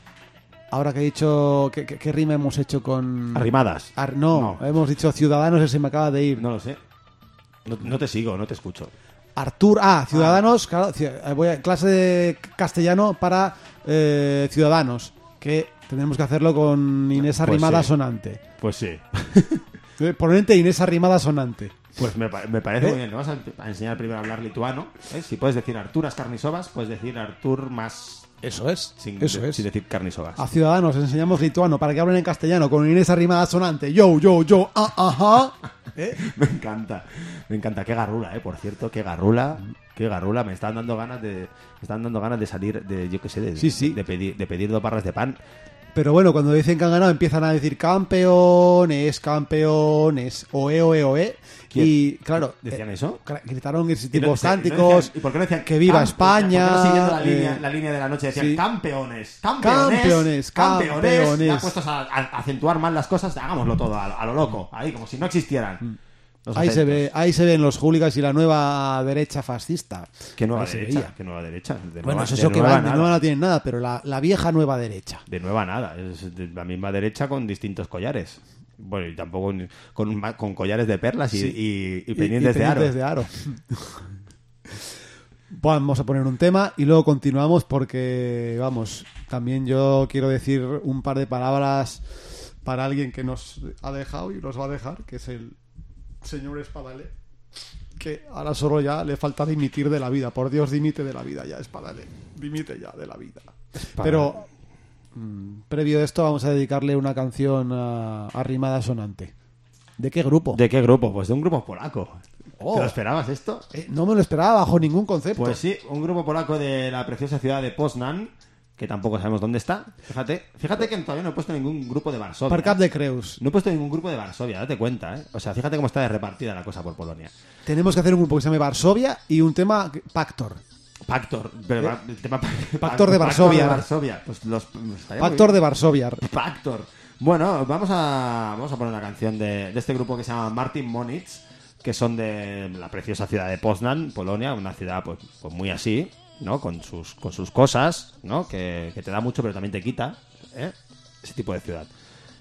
ahora que he dicho qué, qué- qué rima hemos hecho con Arrimadas. Ar- no, No. hemos dicho Ciudadanos, ese se me acaba de ir. No lo sé. No, no te sigo, no te escucho. Artur, ah, Ciudadanos, claro, ci- eh, voy a clase de castellano para eh, Ciudadanos, que tenemos que hacerlo con Inés Arrimada sí. sonante. Pues sí. Eh, Ponente Inés Arrimada sonante. Pues me, pa- me parece ¿Eh? muy bien. Le vamos a, a enseñar primero a hablar lituano. ¿eh? Si puedes decir Arturas carnisovas, puedes decir Artur más... Eso es, Sin, eso de- es. sin decir carnisovas. A Ciudadanos les enseñamos lituano para que hablen en castellano con Inés Arrimada sonante. Yo, yo, yo, ah, ajá. ¿Eh? Me encanta. Me encanta. Qué garrula, eh. Por cierto, qué garrula. Qué garrula. Me están dando ganas de... Me están dando ganas de salir de, yo qué sé, de, Sí, sí. de pedir, de pedir dos barras de pan. Pero bueno, cuando dicen que han ganado empiezan a decir campeones, campeones, oe, oe, oe. ¿Quién? Y claro, ¿Decían eh, eso? cra- gritaron ese Y tipo no- de se- y no cánticos. decían- ¿Y por qué no decían que viva camp- España, ¿Por qué no siguiendo la, eh, línea, la línea de la noche decían sí. campeones, campeones, Campeones, campeones. Ya puestos a, a- a acentuar más las cosas, hagámoslo todo a, a lo loco, ahí como si no existieran. Los Ahí se, acentos. ve, ahí se ven los hooligans y la nueva derecha fascista. ¿Qué nueva Ahí se derecha? veía. ¿Qué nueva derecha? De Bueno, nueva, eso es de lo que nueva van, de nada. nueva no tienen nada, pero la, la vieja nueva derecha. De nueva nada, es de la misma derecha con distintos collares. Bueno, y tampoco ni- con, con collares de perlas y, Sí. y- y Y- pendientes y de aro. pendientes de aro. Vamos a poner un tema y luego continuamos porque, vamos, también yo quiero decir un par de palabras para alguien que nos ha dejado y nos va a dejar, que es el señor Espadale, que ahora solo ya le falta dimitir de la vida. Por Dios, dimite de la vida ya, Espadale. Dimite ya de la vida. Pero, mm, previo a esto, vamos a dedicarle una canción a, a Rimada Sonante. ¿De qué grupo? ¿De qué grupo? Pues de un grupo polaco. Oh. ¿Te lo esperabas esto? Eh, no me lo esperaba bajo ningún concepto. Pues sí, un grupo polaco de la preciosa ciudad de Poznan, que tampoco sabemos dónde está. Fíjate, fíjate que todavía no he puesto ningún grupo de Varsovia. Per Cap de Creus. No he puesto ningún grupo de Varsovia, date cuenta, ¿eh? O sea, fíjate cómo está de repartida la cosa por Polonia. Tenemos que hacer un grupo que se llame Varsovia y un tema que- Pactor. Pactor, pero va- el tema Pactor de Varsovia. Pactor de Varsovia. Pues los estaría muy Pactor bien. de Varsovia. Pactor. Bueno, vamos a vamos a poner una canción de, de este grupo que se llama Martin Monitz, que son de la preciosa ciudad de Poznan, Polonia, una ciudad pues, pues muy así, ¿no? Con sus con sus cosas, ¿no? Que, que te da mucho pero también te quita, ¿eh? Ese tipo de ciudad.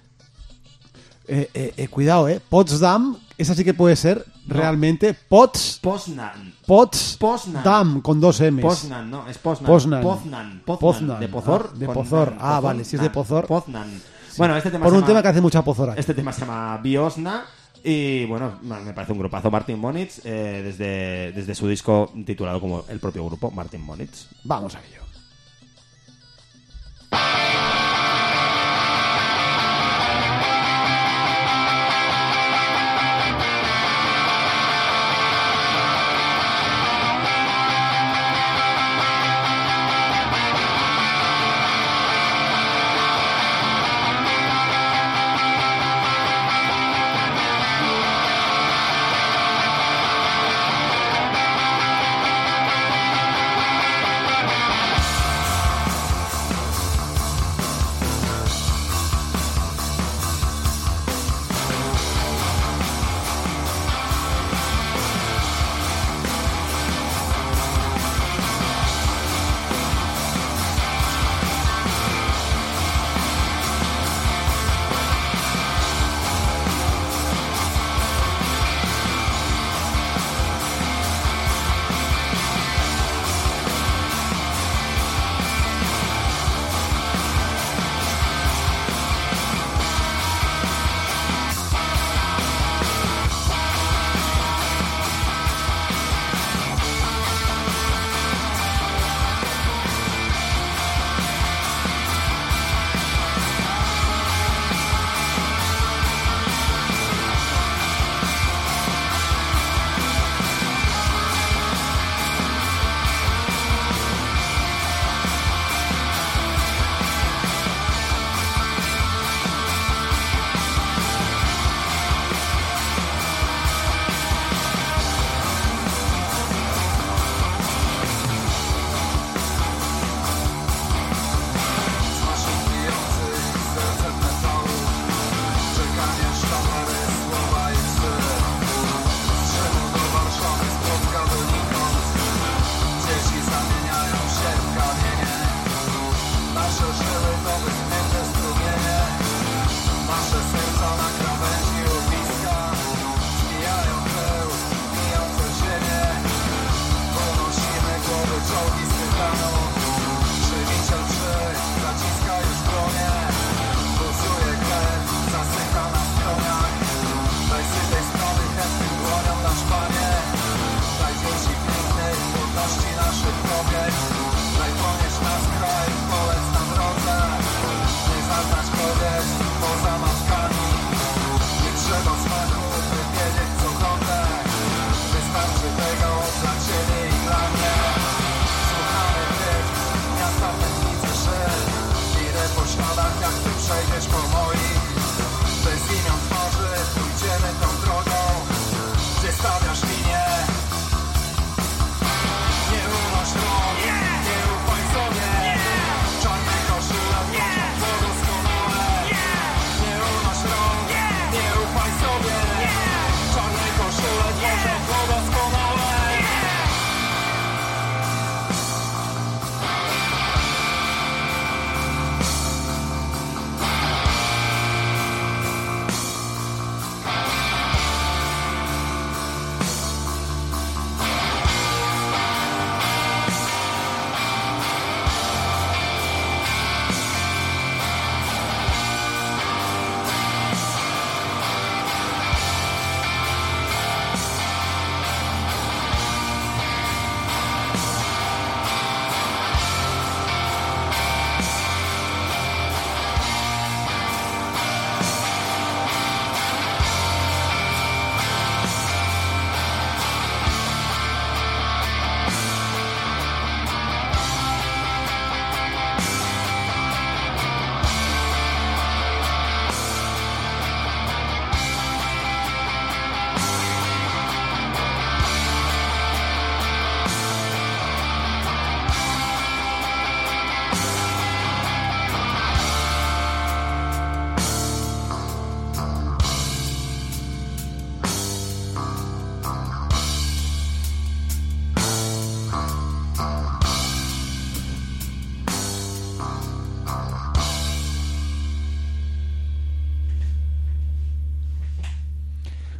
Eh, eh, eh, cuidado, ¿eh? Potsdam, esa sí que puede ser realmente Pots, Poznan. Pots, Poznan. Dam, con dos M's. Poznan, no, es Poznan. Poznan. Poznan. Poznan. Poznan. De Pozor. Ah, de con Pozor. nan. Ah, vale, si es de nan. Pozor. Poznan. Bueno, este tema Por se un llama- tema que hace mucha pozora. Este tema se llama Biosna y bueno, me parece un grupazo Martin Monitz eh, desde, desde su disco titulado como el propio grupo Martin Monitz. Vamos a ello. Thank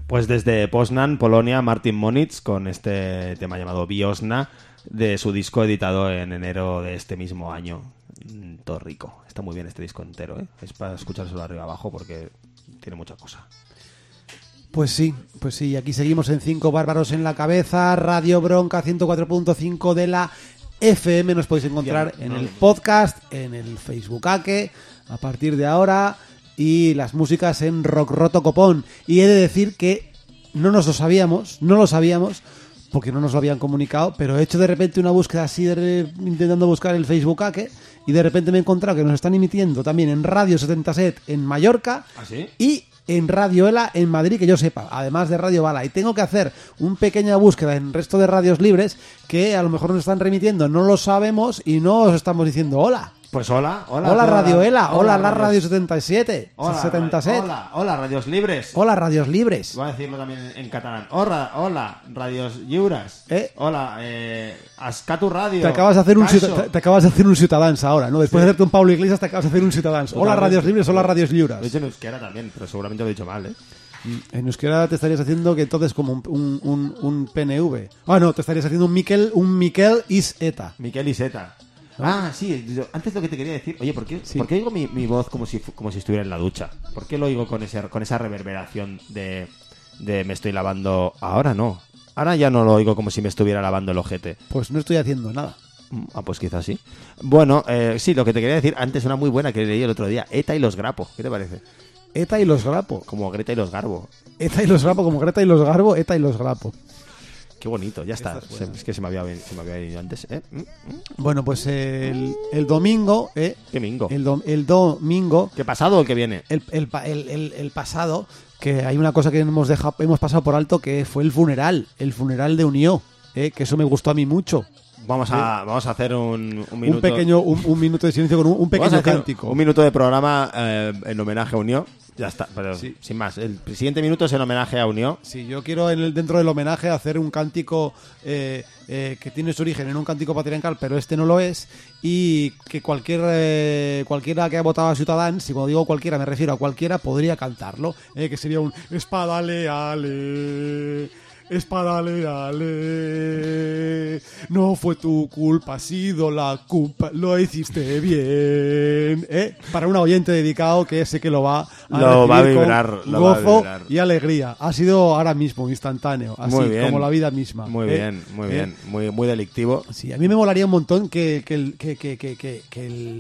Pues desde Poznan, Polonia, Martin Monitz con este tema llamado Biosna de su disco editado en enero de este mismo año. Mm, Todo rico. Está muy bien este disco entero, ¿eh? Es para escuchárselo arriba abajo porque tiene mucha cosa. Pues sí, pues sí, aquí seguimos en Cinco Bárbaros en la Cabeza, Radio Bronca ciento cuatro punto cinco de la F M. Nos podéis encontrar en el podcast, en el Facebook Ake, a partir de ahora, y las músicas en Rock Roto Copón. Y he de decir que no nos lo sabíamos, no lo sabíamos, porque no nos lo habían comunicado, pero he hecho de repente una búsqueda así, de, intentando buscar el Facebook Ake, y de repente me he encontrado que nos están emitiendo también en Radio setenta y siete en Mallorca. ¿Ah, sí? Y en Radio Ela en Madrid, que yo sepa, además de Radio Bala. Y tengo que hacer una pequeña búsqueda en el resto de radios libres que a lo mejor nos están remitiendo, no lo sabemos y no os estamos diciendo hola. Pues hola, hola. Hola toda Radio la- Ela, hola, la radios- Radio setenta y siete. Hola, setenta y siete. hola, hola, radios libres. Hola, radios libres. Voy a decirlo también en catalán. Hola, hola, radios lliures. Eh. Hola, eh, Ascatu Radio. Te acabas de hacer un Caixo. ciuta- te, te acabas de hacer un Ciutadans ahora, ¿no? Después de hacerte un Pablo Iglesias te acabas de hacer un Ciutadans. Hola, Totalmente. radios libres, hola, radios Lo he lliures. dicho en euskera también, pero seguramente lo he dicho mal, ¿eh? En euskera te estarías haciendo que entonces como un, un, un, un P N V. Ah, no, te estarías haciendo un Miquel, un Miquel is eta. Miquel Iseta. Ah, sí, yo- antes lo que te quería decir, oye, ¿por qué, Sí. ¿por qué oigo mi, mi voz como si, fu- como si estuviera en la ducha? ¿Por qué lo oigo con, ese, con esa reverberación de, de me estoy lavando? Ahora no. Ahora ya no lo oigo como si me estuviera lavando el ojete. Pues no estoy haciendo nada. Mm, Ah, pues quizás sí. Bueno, eh, sí, lo que te quería decir antes, una muy buena que leí el otro día. ETA y los Grapo. ¿Qué te parece? ETA y los Grapo. Como Greta y los Garbo. ETA y los Grapo, como Greta y los Garbo, ETA y los Grapo. Qué bonito, ya está. Esta es buena. Se- es que se me había, se me había ido antes. ¿eh? Mm, mm. Bueno, pues el, el domingo, ¿eh? Qué mingo. El, dom- el domingo, ¿Qué pasado o el que viene? el, el, pa- el, el- el pasado, que hay una cosa que hemos dejado, hemos pasado por alto, que fue el funeral, el funeral de Unió, ¿eh? Que eso me gustó a mí mucho. Vamos a, vamos a hacer un, un minuto. Un pequeño, un, un minuto de silencio con un, un Vamos a pequeño hacer cántico. un minuto de programa eh, en homenaje a Unió. Ya está, pero Sí. sin más. El siguiente minuto es en homenaje a Unió. Sí, yo quiero en el, dentro del homenaje hacer un cántico eh, eh, que tiene su origen en un cántico patriarcal, pero este no lo es, y que cualquier eh, cualquiera que ha votado a Ciutadans, y cuando digo cualquiera me refiero a cualquiera, podría cantarlo, eh, que sería un espada leale, espada leale, no fue tu culpa, ha sido la culpa, lo hiciste bien, ¿eh? Para un oyente dedicado que sé que lo va a Lo va a recibir con vibrar, lo va a gozo vibrar. y alegría. Ha sido ahora mismo, instantáneo, así Muy bien. como la vida misma. Muy ¿eh? bien, muy ¿eh? bien. Muy, muy delictivo. Sí, a mí me molaría un montón que, que, el, que, que, que, que, que el...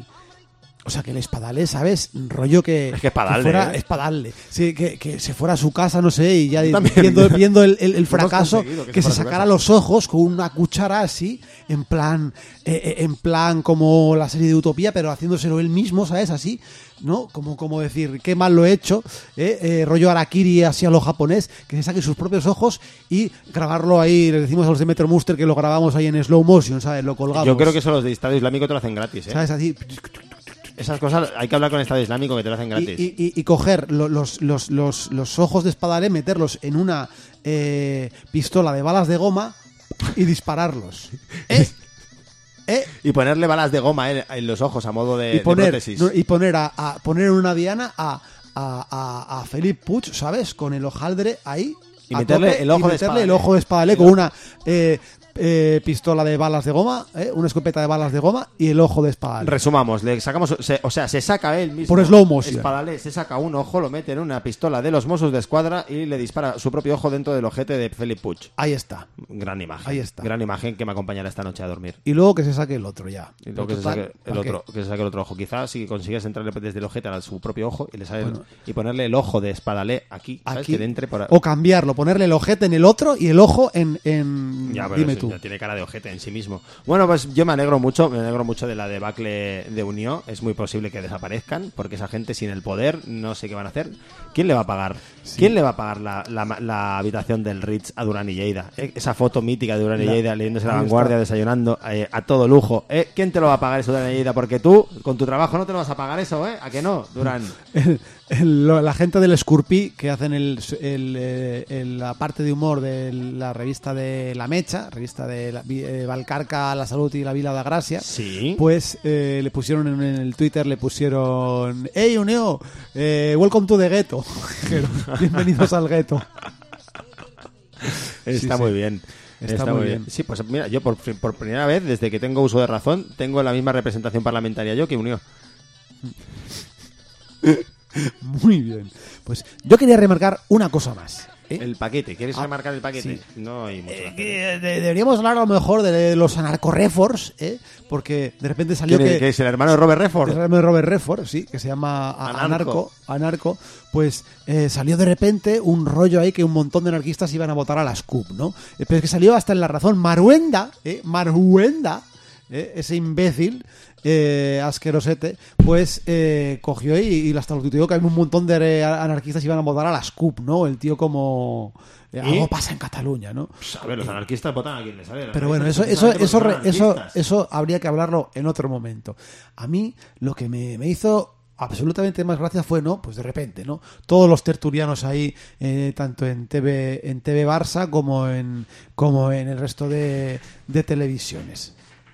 O sea, que el espadale, ¿sabes? Rollo que... Es que espadale, fuera, ¿eh? espadale. Sí, que, que se fuera a su casa, no sé, y ya también. viendo, viendo el, el- el Lo hemos fracaso, conseguido, que que se se fuera a su sacara casa. los ojos con una cuchara así, en plan, eh, eh, en plan como la serie de Utopía, pero haciéndoselo él mismo, ¿sabes? Así, ¿no? Como, como decir, qué mal lo he hecho, ¿eh? Eh, rollo Harakiri así a lo japonés, que se saque sus propios ojos y grabarlo ahí, le decimos a los de Metro Muster que lo grabamos ahí en slow motion, ¿sabes? Lo colgamos. Yo creo que eso los de Estado Islámico te lo hacen gratis, ¿eh? ¿Sabes? Así. Esas cosas hay que hablar con Estado Islámico que te lo hacen Y, gratis. y- y- y coger lo- los, los, los, los ojos de espadale, meterlos en una eh, pistola de balas de goma y dispararlos. ¿Eh? ¿Eh? Y ponerle balas de goma en, en los ojos a modo de, Y de poner, prótesis. no, y poner a, a poner en una diana a, a, a, a Felipe Puig, ¿sabes? Con el hojaldre ahí. Y a meterle tope, el ojo y de meterle espadale. el ojo de espadale con una eh, eh, pistola de balas de goma, ¿eh? Una escopeta de balas de goma y el ojo de espadale. Resumamos, le sacamos, se- o sea, se saca él mismo. Por slow motion. Espadale, se saca un ojo, lo mete en una pistola de los Mossos de Escuadra y le dispara su propio ojo dentro del ojete de Felipe Puig. Ahí está. Gran imagen. Ahí está. Gran imagen que me acompañará esta noche a dormir. Y luego que se saque el otro ya. Y luego que se, Total, saque el ¿para qué? otro, que se saque el otro ojo. Quizás si consigues entrarle desde el ojete a su propio ojo y le sale Bueno. y ponerle el ojo de Espadale aquí, ¿sabes? Aquí. Que le entre por O cambiarlo, ponerle el ojete en el otro y el ojo en... en... Ya, pero Dime eso tú. ya tiene cara de ojete en sí mismo. Bueno, pues yo me alegro mucho, me alegro mucho de la debacle de Unió. Es muy posible que desaparezcan, porque esa gente sin el poder no sé qué van a hacer. ¿Quién le va a pagar? ¿Quién le va a pagar la, la, la habitación del Ritz a Durán y Lleida? ¿Eh? Esa foto mítica de Durán y La- Lleida leyéndose La ahí Vanguardia, está. desayunando eh, a todo lujo. ¿Eh? ¿Quién te lo va a pagar eso, Durán y Lleida? Porque tú, con tu trabajo, no te lo vas a pagar eso, ¿eh? ¿A que no, Durán? El- el- lo- la gente del Scurpí que hacen el, el, eh, el- la parte de humor de la revista de La Mecha, revista de la, Vi- eh, Valcarca, La Salud y la Vila da Gracia, Sí. pues eh, le pusieron en, en el Twitter, le pusieron: "Hey Uneo, eh, welcome to the ghetto". Dijeron, bienvenidos al ghetto. Está sí. muy bien. Está muy bien. Sí, pues mira, yo por, por primera vez, desde que tengo uso de razón, tengo la misma representación parlamentaria yo que Unió. Muy bien. Pues yo quería remarcar una cosa más. ¿eh? El paquete, ¿quieres Ah, remarcar el paquete? sí. No hay mucho. Eh, que de- deberíamos hablar a lo mejor de los anarcorefors, ¿eh? Porque de repente salió ¿Quién es, que... que es el hermano de Robert Redford? Es de Robert Redford, sí, que se llama a- Anarco. Anarco, Anarco, pues eh, salió de repente un rollo ahí que un montón de anarquistas iban a votar a las C U P, ¿no? Eh, pero es que salió hasta en La Razón. Maruenda, ¿eh? Maruenda, ¿eh? Ese imbécil, eh, asquerosete, pues eh, cogió y, y hasta lo tuiteó que hay un montón de eh, anarquistas iban a votar a las C U P, ¿no? El tío como... eh, ¿Y? algo pasa en Cataluña, ¿no? Pues, a ver, los anarquistas votan a quien les sale. Los Pero bueno, eso, anarquistas eso, eso, precisamente re- porque son eso, anarquistas. eso habría que hablarlo en otro momento. A mí lo que me, me hizo absolutamente más gracia fue, ¿no? Pues de repente, ¿no? Todos los tertulianos ahí, eh, tanto en T V, en T V Barça como en, como en el resto de, de televisiones.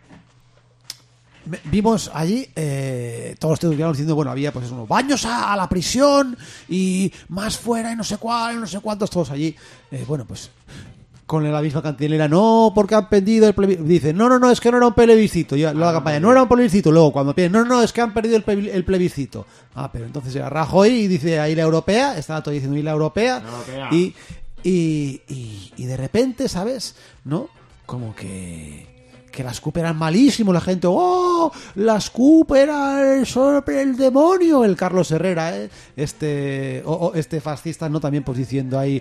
Me- Vimos allí eh, todos los tertulianos diciendo, bueno, había pues eso, baños a, a la prisión y más fuera y no sé cuál, y no sé cuántos, todos allí. Eh, bueno, pues con la misma cantinela, no, porque han perdido el plebiscito. Dicen, no, no, no, es que no era un plebiscito. Ya, luego la campaña, no era un plebiscito. Luego, cuando piden, no, no, es que han perdido el, plebi- el plebiscito. Ah, pero entonces era Rajoy y dice, ahí la europea, estaba todo diciendo, y la europea. La europea. Y, y, y, y de repente, ¿sabes? ¿No? Como que... que las C U P eran malísimos, la gente, ¡oh! Las C U P eran sobre el demonio, el Carlos Herrera, ¿eh? Este, o, o este fascista, ¿no? También pues diciendo ahí,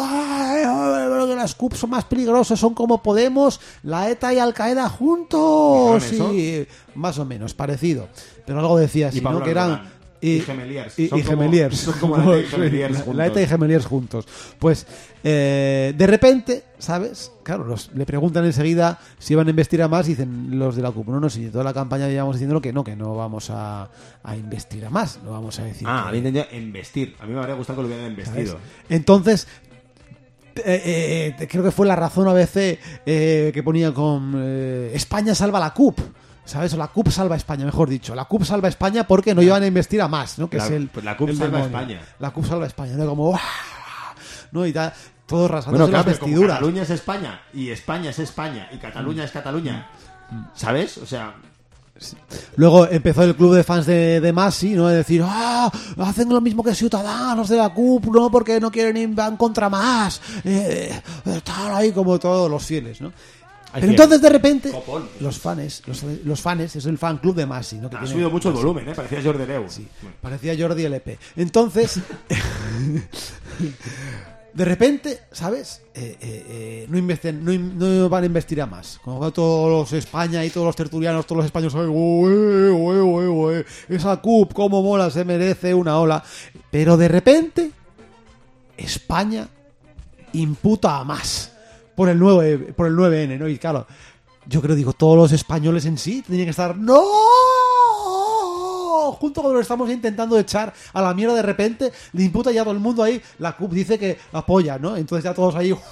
¡guau! Las C U P son más peligrosas, son como Podemos, la ETA y Al Qaeda juntos. ¿Dijeron Sí, más o menos, parecido. Pero algo decía así, Y ¿no? Pablo Que eran... Alborán. Y Gemeliers. Y, Son y como- Gemeliers. son como la ETA y Gemeliers La- juntos. La ETA y Gemeliers juntos. Pues, eh, de repente, ¿sabes? Claro, los, le preguntan enseguida si van a investir a más y dicen los de la C U P. No, no, si toda la campaña llevamos diciendo que no, que no vamos a, a investir a más. No vamos a decir. Ah, que- había entendido investir. A mí me habría gustado que lo hubieran ¿sabes? investido. Entonces, eh, eh, creo que fue La Razón A B C eh, que ponía con eh, España salva la C U P. ¿Sabes? O la C U P salva a España, mejor dicho. La C U P salva a España porque no llevan a investir a más, ¿no? Que La- es el, pues la C U P el salva a demonio. España. La C U P salva a España, ¿no? Como... ¡guau! ¿No? Y da, todos rasándose Bueno, claro, las pero como vestiduras. Cataluña es España y España es España y Cataluña es Cataluña. ¿Sabes? O sea, Luego empezó el club de fans de, de Masi, ¿no? De decir, ah, hacen lo mismo que Ciudadanos de la C U P, ¿no? Porque no quieren ir van contra más. Eh, están ahí como todos los fieles, ¿no? Hay Pero fieles. entonces de repente Copón. los fans, los, los fans, es el fan club de Masi, ¿no? Que ha tiene- subido mucho el volumen, ¿eh? Parecía Jordi Leu. Sí, parecía Jordi L P. Entonces, de repente, ¿sabes? Eh, eh, eh, no, invisten, no, in- no van a investir a más. Como va todos los España y todos los tertulianos, todos los españoles, ¡ay, ué, ué, ué, ué! Esa C U P, cómo mola, se merece una ola. Pero de repente, España imputa a más por el nueve, por el nueve ene, ¿no? Y claro, yo creo, digo, todos los españoles en sí tendrían que estar, ¡no! Junto con lo que estamos intentando echar a la mierda, de repente le imputa ya todo el mundo ahí, la C U P dice que apoya, ¿no? Entonces ya todos ahí,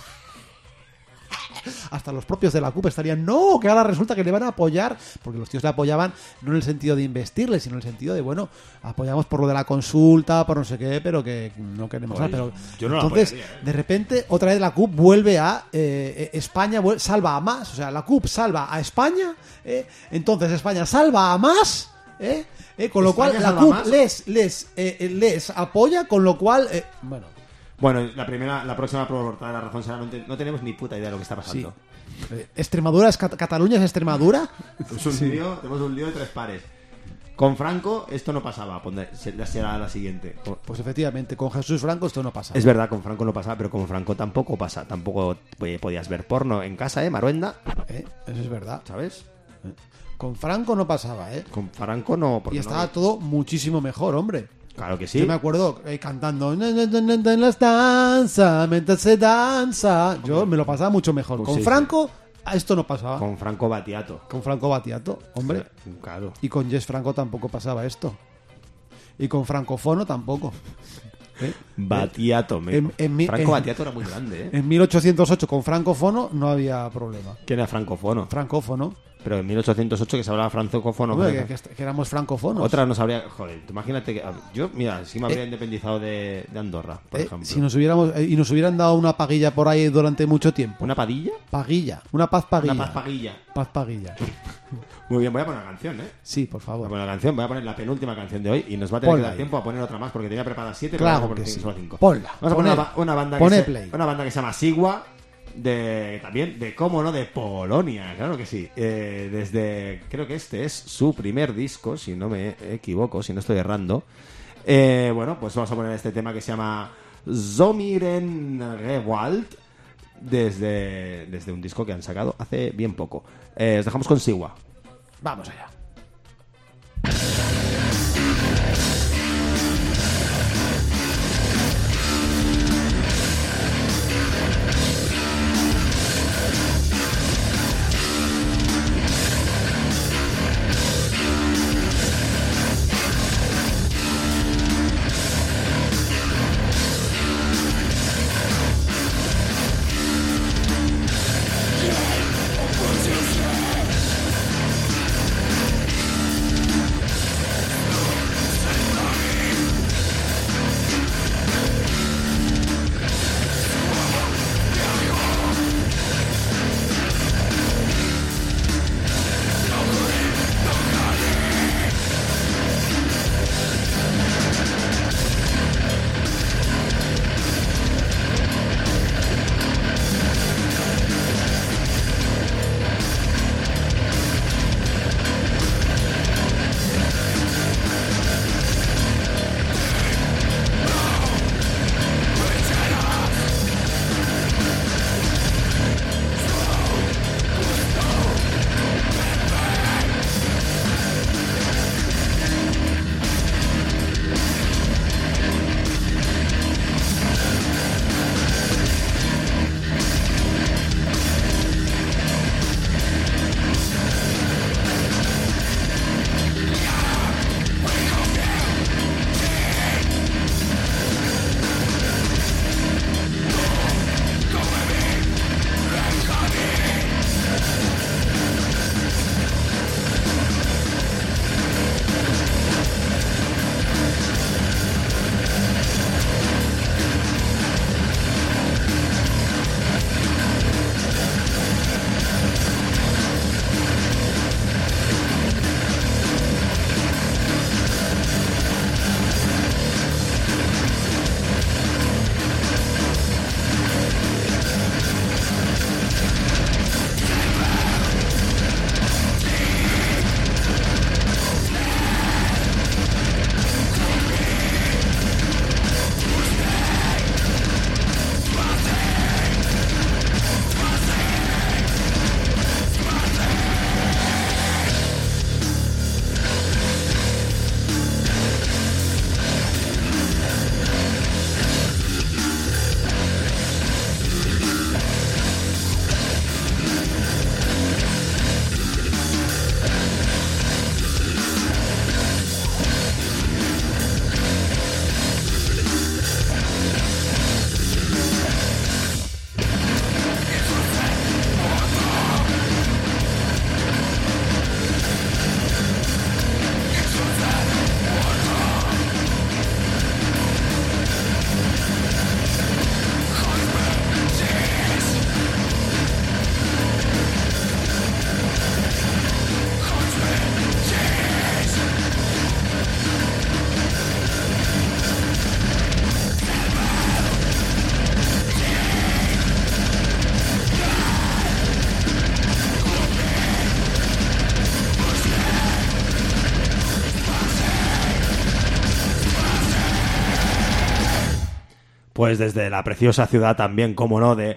hasta los propios de la C U P estarían, no, que ahora resulta que le van a apoyar, porque los tíos le apoyaban no en el sentido de investirle, sino en el sentido de, bueno, apoyamos por lo de la consulta, por no sé qué, pero que no queremos Oye, nada. Pero yo no la entonces, apoyaría, ¿eh? de repente, otra vez la C U P vuelve a eh, eh, España, vuel- salva a más, o sea, la C U P salva a España, ¿eh? Entonces España salva a más, ¿eh? Eh, con lo cual ¿España la salva C U P más? les, les, eh, eh, les apoya, con lo cual, eh, bueno, Bueno, la primera, la próxima portada de La Razón será no, te- no tenemos ni puta idea de lo que está sí. pasando. Eh, Extremadura es Cat- Cataluña es Extremadura. Es un lío, tenemos un lío de tres pares. Con Franco esto no pasaba, pondré- se- será la siguiente. Pues efectivamente, con Jesús Franco esto no pasa. Es verdad, con Franco no pasaba, pero con Franco tampoco pasa. Tampoco eh, podías ver porno en casa, ¿eh? Maruenda, ¿Eh? Eso es verdad. ¿sabes? Con Franco no pasaba, ¿eh? Con Franco no. porque Y estaba no- todo muchísimo mejor, hombre. Claro que sí. Yo me acuerdo eh, cantando "Na, na, na, na, en las danza, mientras se danza". Yo me lo pasaba mucho mejor. Pues Con sí, Franco, a esto no pasaba. Con, Con Franco Batiato. Franco Batiato, hombre. Claro. Y con Jess Franco tampoco pasaba esto. Y con Francofono tampoco. ¿Eh? Batiato. me- En- en mi- Franco en- Batiato era muy grande, ¿eh? En mil ochocientos ocho con Francofono no había problema. ¿Quién era francofono? Francófono. Pero en mil ochocientos ocho que se hablaba francófono. Hombre, que, que, que éramos francófonos. Otras nos habría... Joder, tú imagínate que... Yo, mira, sí me habría eh, independizado de, de Andorra, por eh, ejemplo. Si nos hubiéramos... Eh, y nos hubieran dado una paguilla por ahí durante mucho tiempo. ¿Una padilla? Paguilla. Una paz paguilla. Una paz paguilla. Paz paguilla. Muy bien, voy a poner una canción, ¿eh? Sí, por favor. Voy a poner una canción, voy a poner la penúltima canción de hoy y nos va a tener Ponla que dar ahí. tiempo a poner otra más porque tenía preparadas siete, Claro pero que sí. sí. Solo cinco. Ponla. Vamos a poner una, una banda que se, play. una banda que se llama Sigua, de también de cómo no de Polonia, claro que sí. Eh, desde creo que este es su primer disco, si no me equivoco, si no estoy errando. Eh, bueno, pues vamos a poner este tema que se llama Zomiren Gewalt desde desde un disco que han sacado hace bien poco. Eh, os dejamos con Sigua. Vamos allá. Pues desde la preciosa ciudad también, como no, de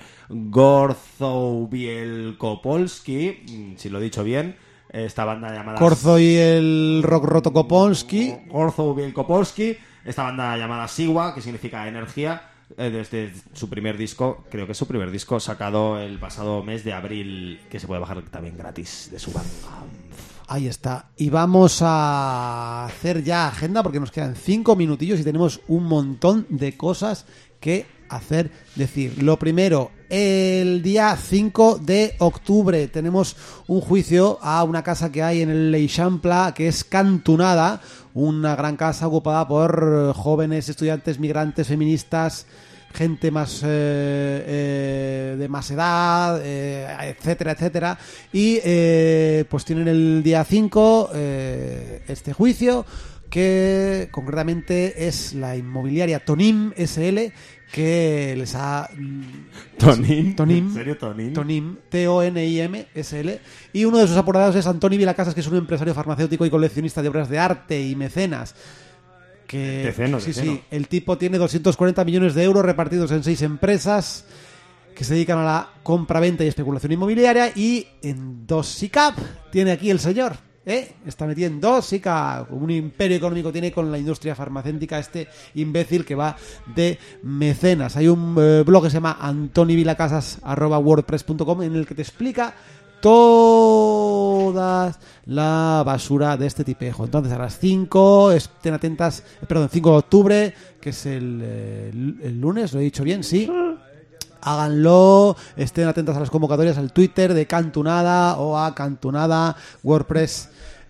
Gorzowielkopolski, si lo he dicho bien, esta banda llamada... Corzo y el Rock Rotokopolski. Gorzowielkopolski, esta banda llamada Sigua, que significa energía, eh, desde su primer disco, creo que es su primer disco, sacado el pasado mes de abril, que se puede bajar también gratis de su Bandcamp. Ahí está. Y vamos a hacer ya agenda porque nos quedan cinco minutillos y tenemos un montón de cosas que hacer, decir. Lo primero, el día cinco de octubre tenemos un juicio a una casa que hay en el Eixample, que es Cantunada, una gran casa ocupada por jóvenes, estudiantes, migrantes, feministas, gente más eh, eh, de más edad, eh, etcétera, etcétera. Y eh, pues tienen el día cinco eh, este juicio, que concretamente es la inmobiliaria Tonim S L, que les ha... ¿Tonim? Tonim. ¿En serio Tonim? Tonim, T O N I M S L. Y uno de sus apoderados es Antoni Vilacasas, que es un empresario farmacéutico y coleccionista de obras de arte y mecenas. Que, Deceno, sí, deceno. sí, el tipo tiene doscientos cuarenta millones de euros repartidos en seis empresas que se dedican a la compra-venta y especulación inmobiliaria, y en dos S I C A P tiene aquí el señor, ¿eh? Está metido en dos S I C A P, un imperio económico tiene con la industria farmacéutica este imbécil que va de mecenas. Hay un eh, blog que se llama antonivilacasas arroba wordpress punto com en el que te explica toda la basura de este tipejo. Entonces a las cinco, estén atentas, perdón, cinco de octubre, que es el, el, el lunes, ¿lo he dicho bien? Sí. Háganlo, estén atentas a las convocatorias al Twitter de Cantunada o a cantunada wordpress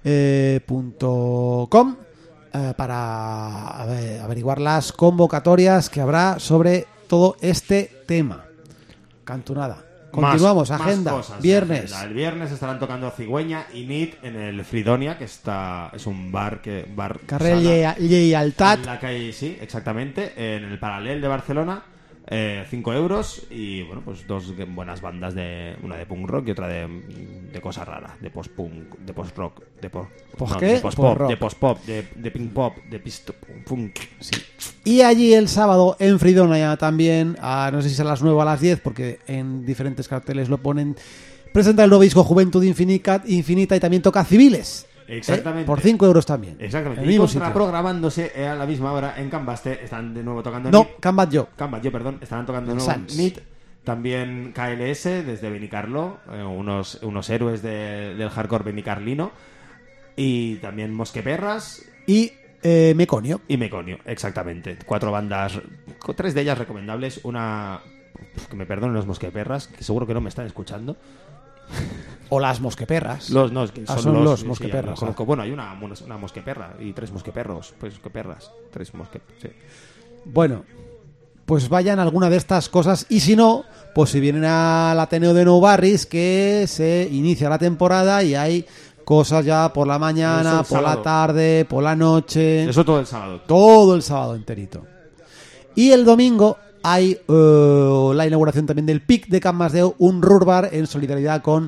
punto com eh, para a ver, averiguar las convocatorias que habrá sobre todo este tema. Cantunada. Continuamos, Más- agenda, más cosas de viernes. agenda. El viernes estarán tocando Cigüeña y Nit en el Fridonia, que está es un bar que bar Carrer sala Lleialtat. en la calle, sí, exactamente, en el Paral·lel de Barcelona. Eh, cinco euros y bueno, pues dos buenas bandas, de una de punk rock y otra de, de cosa rara, de post punk, de post rock, de post, ¿Post no, qué? de post Post pop, rock. de post pop, de, de pink pop, de pisto punk, sí. Y allí el sábado en Fridonia también, a, no sé si es a las nueve o a las diez, porque en diferentes carteles lo ponen, presenta el nuevo disco Juventud Infinita, Infinita y también toca Civiles. Exactamente. ¿eh? Por cinco euros también. Exactamente. En el Y mismo contra sitio. programándose eh, a la misma hora en Cambaste, están de nuevo tocando No, Nit. Combat Yo. Cambat, yo, perdón, estarán tocando de En nuevo Sans. Nit. También K L S desde Benicarló, eh, unos, unos héroes de- del hardcore benicarlino. Y también Mosqueperras Y eh, Meconio. y Meconio, exactamente. Cuatro bandas, co- tres de ellas recomendables. Una, que me perdonen los Mosqueperras, que seguro que no me están escuchando. O las Mosqueperras. Los, no, es que Ah, son, son los, los sí, Mosqueperras, ya lo conozco. ah. Bueno, hay una, una Mosqueperra y tres Mosqueperros. Pues Mosqueperras, tres Mosque... Sí. Bueno, pues vayan a alguna de estas cosas. Y si no, pues si vienen al Ateneo de Nou Barris, que se inicia la temporada y hay cosas ya por la mañana, Eso el por la sábado. tarde, por la noche. Eso todo el sábado. Todo el sábado enterito. Y el domingo hay eh, la inauguración también del P I C de Can Masdeu, un Rurbar en solidaridad con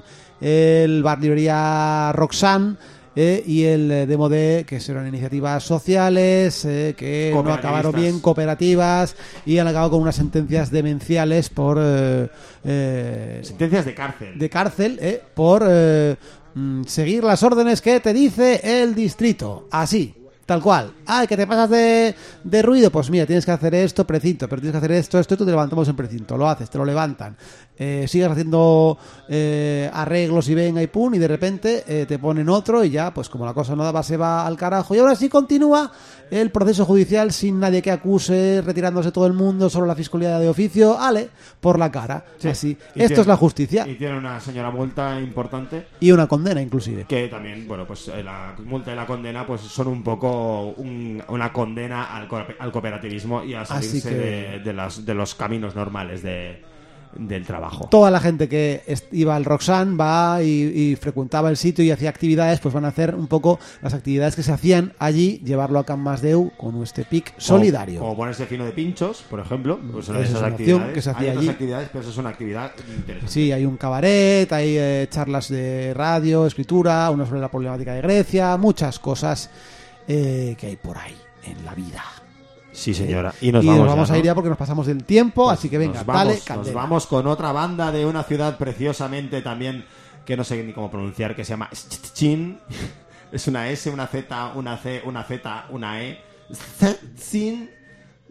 el bar librería Roxanne eh, y el eh, Demo D, que serán iniciativas sociales eh, que no acabaron bien, cooperativas, y han acabado con unas sentencias demenciales por eh, eh, Sentencias de cárcel. de cárcel eh, por eh, mm, seguir las órdenes que te dice el distrito. Así, tal cual. Ah, que te pasas de, de ruido. Pues mira, tienes que hacer esto, precinto, pero tienes que hacer esto, esto, esto, te levantamos en precinto. Lo haces, te lo levantan. Eh, sigues haciendo eh, arreglos y venga y pum, y de repente eh, te ponen otro y ya, pues como la cosa no daba, se va al carajo. Y ahora sí continúa el proceso judicial sin nadie que acuse, retirándose todo el mundo, solo la fiscalía de oficio, ale, por la cara. Sí. Así. Y Esto tiene- es la justicia. Y tiene una señora multa importante Y una condena, inclusive. que también, bueno, pues eh, la multa y la condena pues son un poco un- una condena al, co- al cooperativismo y a Así salirse que- de, de las- de los caminos normales de, del trabajo. Toda la gente que est- iba al Roxanne va y, y frecuentaba el sitio y hacía actividades, pues van a hacer un poco las actividades que se hacían allí, llevarlo a Can Masdeu con este P I C solidario. Como, como ponerse fino de pinchos, por ejemplo. Pues son Esa es esas una actividades. opción que se hacía Hay otras allí. actividades, pero eso es una actividad interesante. Sí, hay un cabaret, hay eh, charlas de radio, escritura, una sobre la problemática de Grecia, muchas cosas eh, que hay por ahí en la vida. Sí, señora. Y nos y vamos, nos vamos ya, a ir ¿no? ya porque nos pasamos del tiempo, Pues así que venga, nos vamos, dale, nos candela. vamos con otra banda de una ciudad preciosamente también que no sé ni cómo pronunciar, que se llama Szczecin. Es una S, una Z, una C, una Z, una E. Szczecin.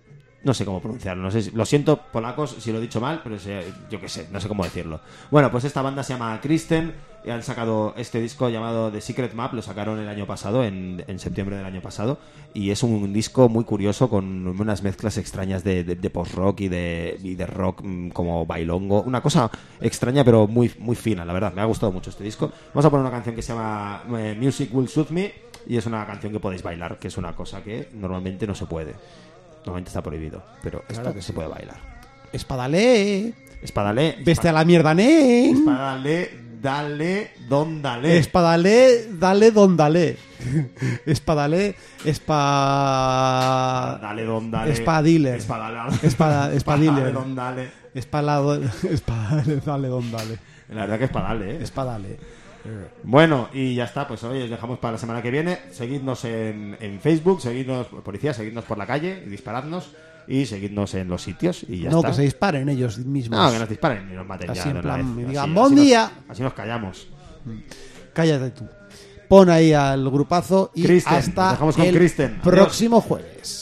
No sé cómo pronunciarlo, no sé si- lo siento, polacos, si lo he dicho mal, pero sé- yo qué sé, no sé cómo decirlo. Bueno, pues esta banda se llama Kristen y han sacado este disco llamado The Secret Map, lo sacaron el año pasado, en, en septiembre del año pasado, y es un disco muy curioso con unas mezclas extrañas de, de, de post-rock y de, y de rock mm, como bailongo, una cosa extraña pero muy, muy fina, la verdad, me ha gustado mucho este disco. Vamos a poner una canción que se llama eh, Music Will Soothe Me, y es una canción que podéis bailar, que es una cosa que normalmente no se puede. Normalmente está prohibido, pero Claro esto que se sí. puede bailar. Espadalé. Espadale. Veste a la mierda, nen. Espadale, dale, don dale. Espadalé, dale, don dale. Espadalé, espa... Dale, don dale. Espadiller. Espadala. Espada- espadiller. Espadale, don dale. Espalado... Espadale, dale, don dale. La verdad que espadale, ¿eh? Espadale. Bueno, y ya está, pues hoy os dejamos para la semana que viene. Seguidnos en, en Facebook, seguidnos, policía, seguidnos por la calle y disparadnos. Y seguidnos en los sitios y ya No, está. que se disparen ellos mismos. No, que nos disparen y nos maten Así ya. en de una plan, vez. me Así- digan, así "Buen nos- día". Así nos callamos. Cállate tú. Pon ahí al grupazo y Kristen, nos hasta dejamos con el Kristen. Adiós. próximo jueves.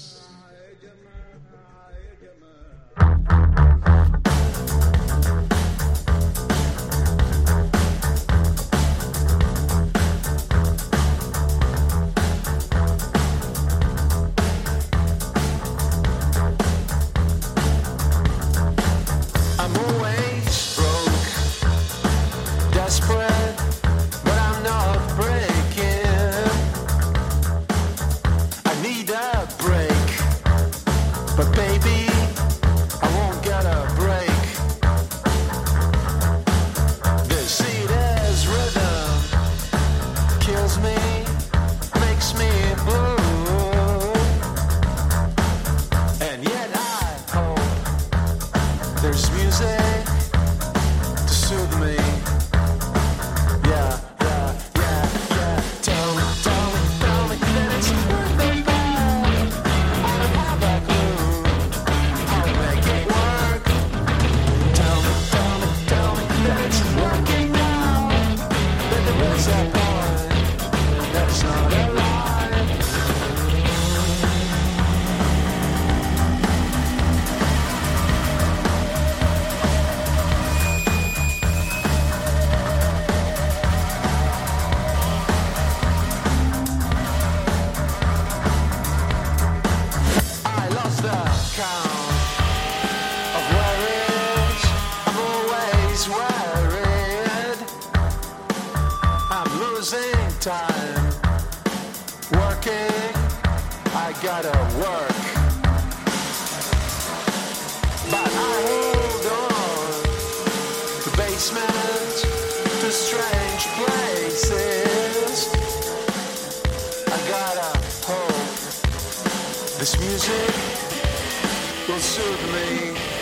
I'm always broke, desperate, but I'm not breaking. I need a break, but baby, I won't get a break. This cedar's rhythm kills me, makes me blue, and yet I hope there's music to soothe me. Yeah, yeah, yeah, yeah. Tell me, tell me, tell me that it's worth the fight. I don't have a clue how to make it work. Tell me, tell me, tell me that it's working now. That there is a point that's not alive. I lost the count of worries. I'm always worried. I'm losing time working. I gotta work, but I hold on to basements, to strange places. I gotta hope this music will soothe me.